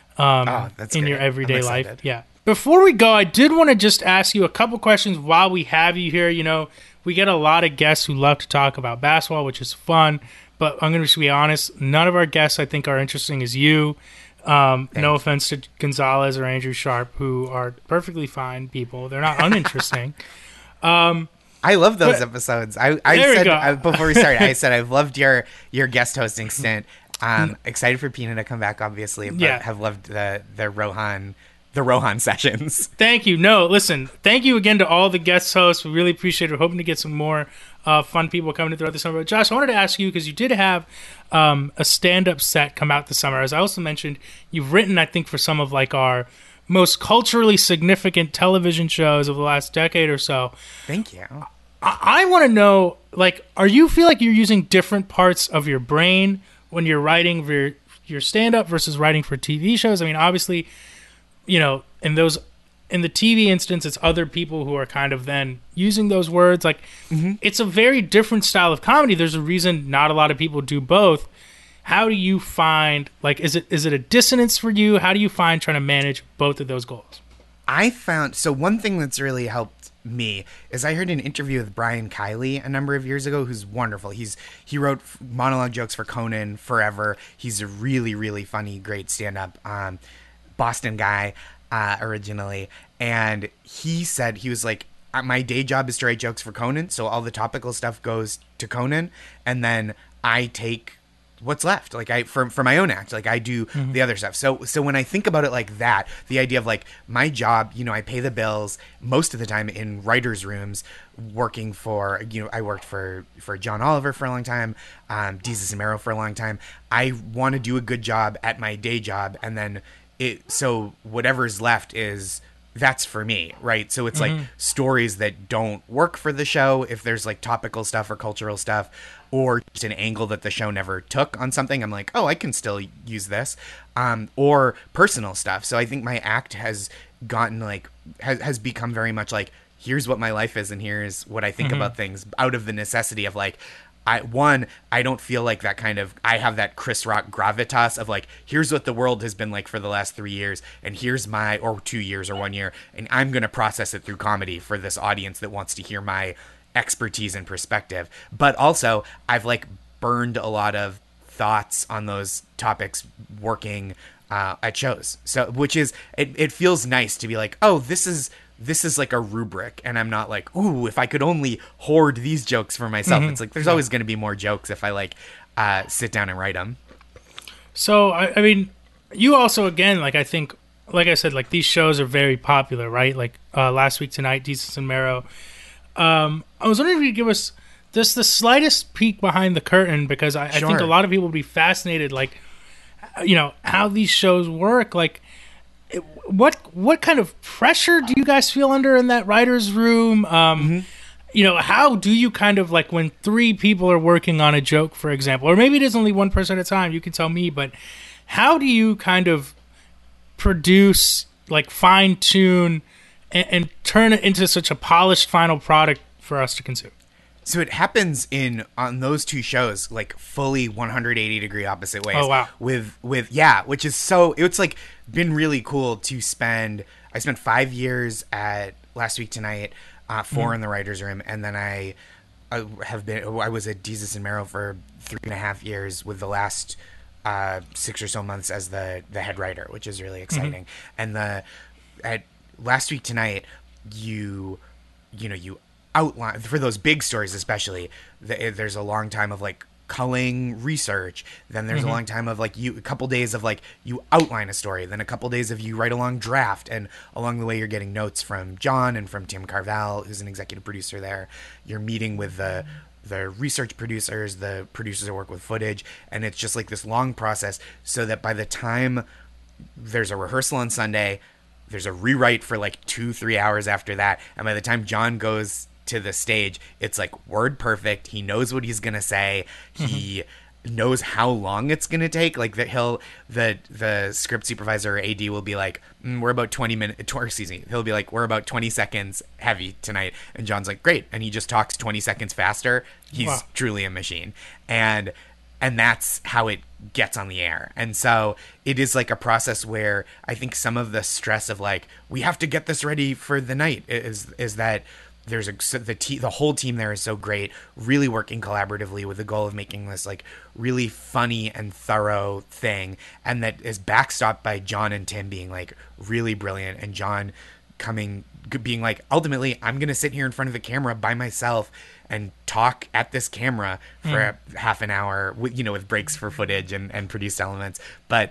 in your everyday life. Yeah. Before we go, I did want to just ask you a couple questions while we have you here. You know, we get a lot of guests who love to talk about basketball, which is fun, but I'm going to be honest, none of our guests I think are interesting as you. No offense to Gonzalez or Andrew Sharp, who are perfectly fine people. They're not uninteresting. I love those episodes. I said before we started, I said I've loved your guest hosting stint. Excited for Pina to come back, obviously, but have loved the Rohan sessions. Thank you. No, listen, thank you again to all the guest hosts. We really appreciate it. We're hoping to get some more fun people coming in throughout the summer. But Josh, I wanted to ask you, because you did have a stand-up set come out this summer. As I also mentioned, you've written, I think, for some of like our most culturally significant television shows of the last decade or so. Thank you. I want to know, like, feel like you're using different parts of your brain when you're writing for your stand-up versus writing for TV shows? I mean, obviously, you know, in the TV instance, it's other people who are kind of then using those words. Like, it's a very different style of comedy. There's a reason not a lot of people do both. How do you find, like, is it a dissonance for you? How do you find trying to manage both of those goals? I found, so one thing that's really helped me is I heard an interview with Brian Kiley a number of years ago, who's wonderful. He wrote monologue jokes for Conan forever. He's a really, really funny, great stand-up Boston guy originally. And he said, he was like, my day job is to write jokes for Conan, so all the topical stuff goes to Conan, and then I take what's left, like for my own act, like I do the other stuff. So when I think about it like that, the idea of like my job, you know, I pay the bills most of the time in writers' rooms, working for, you know, I worked for John Oliver for a long time, Deezus and Mero for a long time. I want to do a good job at my day job, and then so whatever's left is that's for me, right? So it's like stories that don't work for the show, if there's like topical stuff or cultural stuff, or just an angle that the show never took on something, I'm like, oh, I can still use this, or personal stuff. So I think my act has gotten like has become very much like, here's what my life is and here's what I think about things, out of the necessity of like, I don't feel like that kind of, I have that Chris Rock gravitas of like, here's what the world has been like for the last 3 years, and here's my, or 2 years or 1 year, and I'm going to process it through comedy for this audience that wants to hear my expertise and perspective. But also, I've like burned a lot of thoughts on those topics working at shows. So, which is, it feels nice to be like, oh, this is like a rubric, and I'm not like, ooh, if I could only hoard these jokes for myself. It's like, there's always going to be more jokes if I like sit down and write them. So, I mean, you also, again, like, I think, like I said, like, these shows are very popular, right? Like, Last Week Tonight, Desus and Mero. I was wondering if you could give us just the slightest peek behind the curtain, because I think a lot of people would be fascinated, like, you know, how these shows work. Like, what kind of pressure do you guys feel under in that writer's room? You know, how do you kind of, like, when 3 people are working on a joke, for example, or maybe it is only one person at a time, you can tell me, but how do you kind of produce, like, fine-tune and turn it into such a polished final product for us to consume? So it happens on those 2 shows, like, fully 180 degree opposite ways. Oh, wow. With which is so, it's like been really cool to spend. I spent 5 years at Last Week Tonight, 4 in the writer's room, and then I was at Desus and Mero for 3.5 years, with the last 6 or so months as the head writer, which is really exciting. And at Last Week Tonight, you outline for those big stories, especially there's a long time of like culling research, then there's a long time of like a couple days of like you outline a story, then a couple days of you write a long draft, and along the way you're getting notes from John and from Tim Carvel, who's an executive producer there. You're meeting with the research producers, the producers that work with footage, and it's just like this long process, so that by the time there's a rehearsal on Sunday, there's a rewrite for like 2-3 hours after that, and by the time John goes to the stage, it's like word perfect. He knows what he's gonna say. He knows how long it's gonna take. Like that, the script supervisor or AD will be like, we're about 20 minutes. Excuse me. He'll be like, we're about 20 seconds heavy tonight, and John's like, great, and he just talks 20 seconds faster. He's truly a machine, and that's how it gets on the air. And so it is like a process where I think some of the stress of like, we have to get this ready for the night is that there's the whole team there is so great, really working collaboratively with the goal of making this like really funny and thorough thing, and that is backstopped by John and Tim being like really brilliant, and John being like, ultimately, I'm gonna sit here in front of the camera by myself and talk at this camera for half an hour, with breaks for footage and produced elements, but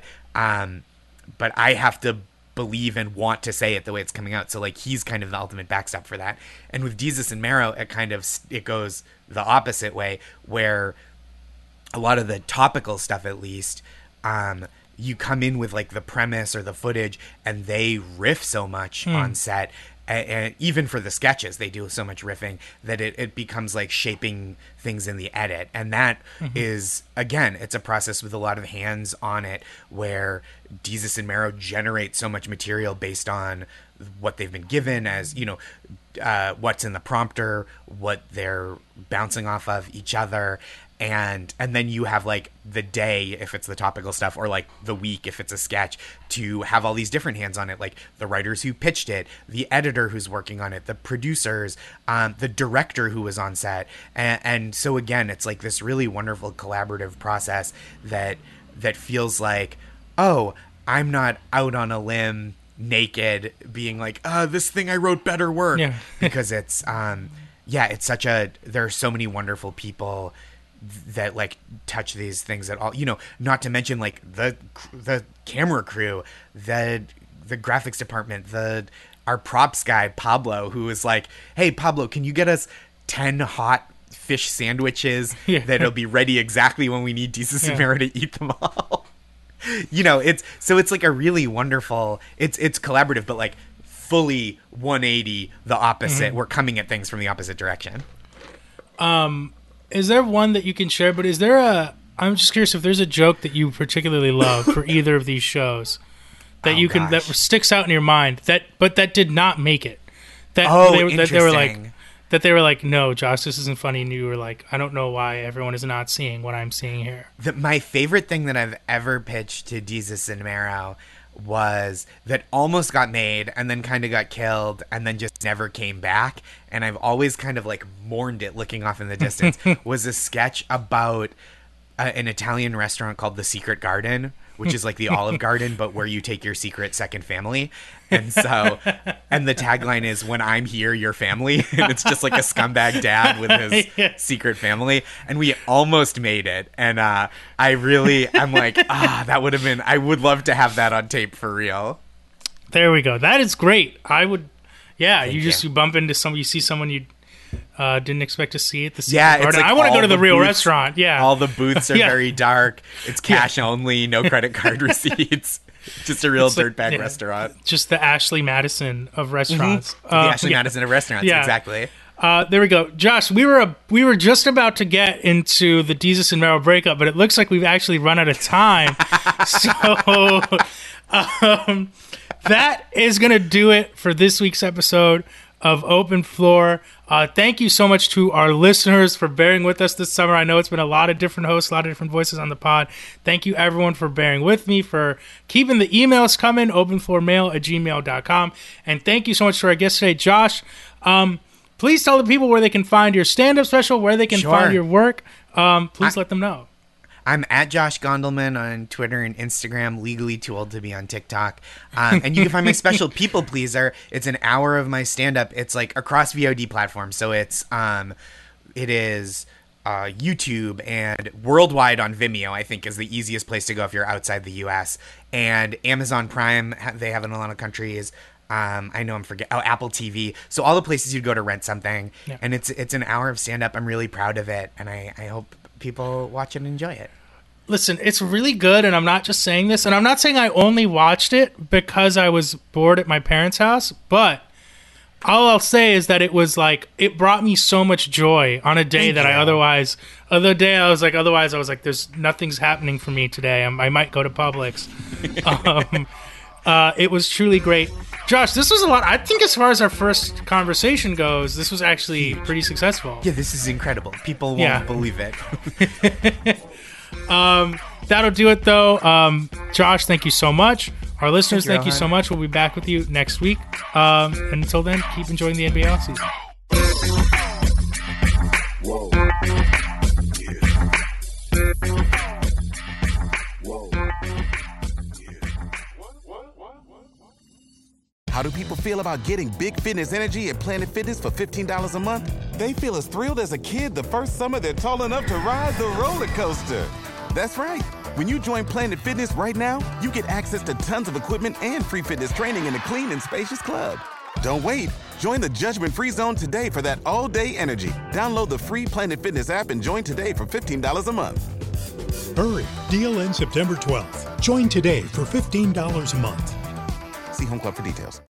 I have to believe and want to say it the way it's coming out. So like he's kind of the ultimate backstop for that. And with Desus and Mero, it goes the opposite way, where a lot of the topical stuff, at least, you come in with like the premise or the footage, and they riff so much on set. And even for the sketches, they do so much riffing that it becomes like shaping things in the edit. And that is, again, it's a process with a lot of hands on it, where Desus and Mero generate so much material based on what they've been given as, what's in the prompter, what they're bouncing off of each other. And then you have like the day if it's the topical stuff, or like the week if it's a sketch, to have all these different hands on it, like the writers who pitched it, the editor who's working on it, the producers, the director who was on set, and so again, it's like this really wonderful collaborative process that feels like, oh, I'm not out on a limb naked being like, this thing I wrote better work, because it's it's such there are so many wonderful people that like touch these things at all, not to mention like the camera crew, the graphics department, our props guy Pablo, who is like, hey Pablo, can you get us 10 hot fish sandwiches that'll be ready exactly when we need Desus and Mero to eat them all. It's like a really wonderful, it's collaborative, but like fully 180 the opposite. We're coming at things from the opposite direction. Is there one that you can share? But is there I'm just curious if there's a joke that you particularly love for either of these shows that that sticks out in your mind but that did not make it. Interesting. They were like, no, Josh, this isn't funny. And you were like, I don't know why everyone is not seeing what I'm seeing here. My favorite thing that I've ever pitched to Jesus and Mero was that almost got made and then kind of got killed and then just never came back. And I've always kind of like mourned it looking off in the distance was a sketch about an Italian restaurant called The Secret Garden, which is like the Olive Garden, but where you take your secret second family. And so, and the tagline is, when I'm here, your family. And it's just like a scumbag dad with his secret family. And we almost made it. And I'm like, that would have been, I would love to have that on tape for real. There we go. That is great. I would, you bump into someone, you see someone you didn't expect to see at the Secret Garden. It's like I want to go to the real booths, restaurant. Yeah. All the booths are very dark. It's cash only, no credit card receipts. Just a real dirtbag restaurant. Just the Ashley Madison of restaurants. The Ashley Madison of restaurants, exactly. There we go. Josh, we were just about to get into the Jesus and Mero breakup, but it looks like we've actually run out of time. So that is going to do it for this week's episode of Open Floor. Thank you so much to our listeners for bearing with us this summer. I know it's been a lot of different hosts, a lot of different voices on the pod. Thank you, everyone, for bearing with me, for keeping the emails coming, openfloormail@gmail.com. And thank you so much to our guest today, Josh. Please tell the people where they can find your stand-up special, where they can find your work. Please let them know. I'm at Josh Gondelman on Twitter and Instagram, legally too old to be on TikTok. And you can find my special People Pleaser. It's an hour of my stand-up. It's like across VOD platforms. So it is YouTube and worldwide on Vimeo, I think, is the easiest place to go if you're outside the US. And Amazon Prime, they have it in a lot of countries. I know Apple TV. So all the places you'd go to rent something. Yeah. And it's an hour of stand-up. I'm really proud of it. And I hope people watch it and enjoy it. Listen, it's really good, and I'm not just saying this, and I'm not saying I only watched it because I was bored at my parents' house, but all I'll say is that it was like, it brought me so much joy on a day that I was like, there's nothing's happening for me today. I might go to Publix. It was truly great. Josh, this was a lot. I think as far as our first conversation goes, this was actually pretty successful. Yeah, this is incredible. People won't believe it. That'll do it, though. Josh, thank you so much. Our listeners, thank you so much. We'll be back with you next week. And until then, keep enjoying the NBA offseason. Whoa. How do people feel about getting big fitness energy at Planet Fitness for $15 a month? They feel as thrilled as a kid the first summer they're tall enough to ride the roller coaster. That's right. When you join Planet Fitness right now, you get access to tons of equipment and free fitness training in a clean and spacious club. Don't wait. Join the judgment-free zone today for that all-day energy. Download the free Planet Fitness app and join today for $15 a month. Hurry. Deal ends September 12th. Join today for $15 a month. See Home Club for details.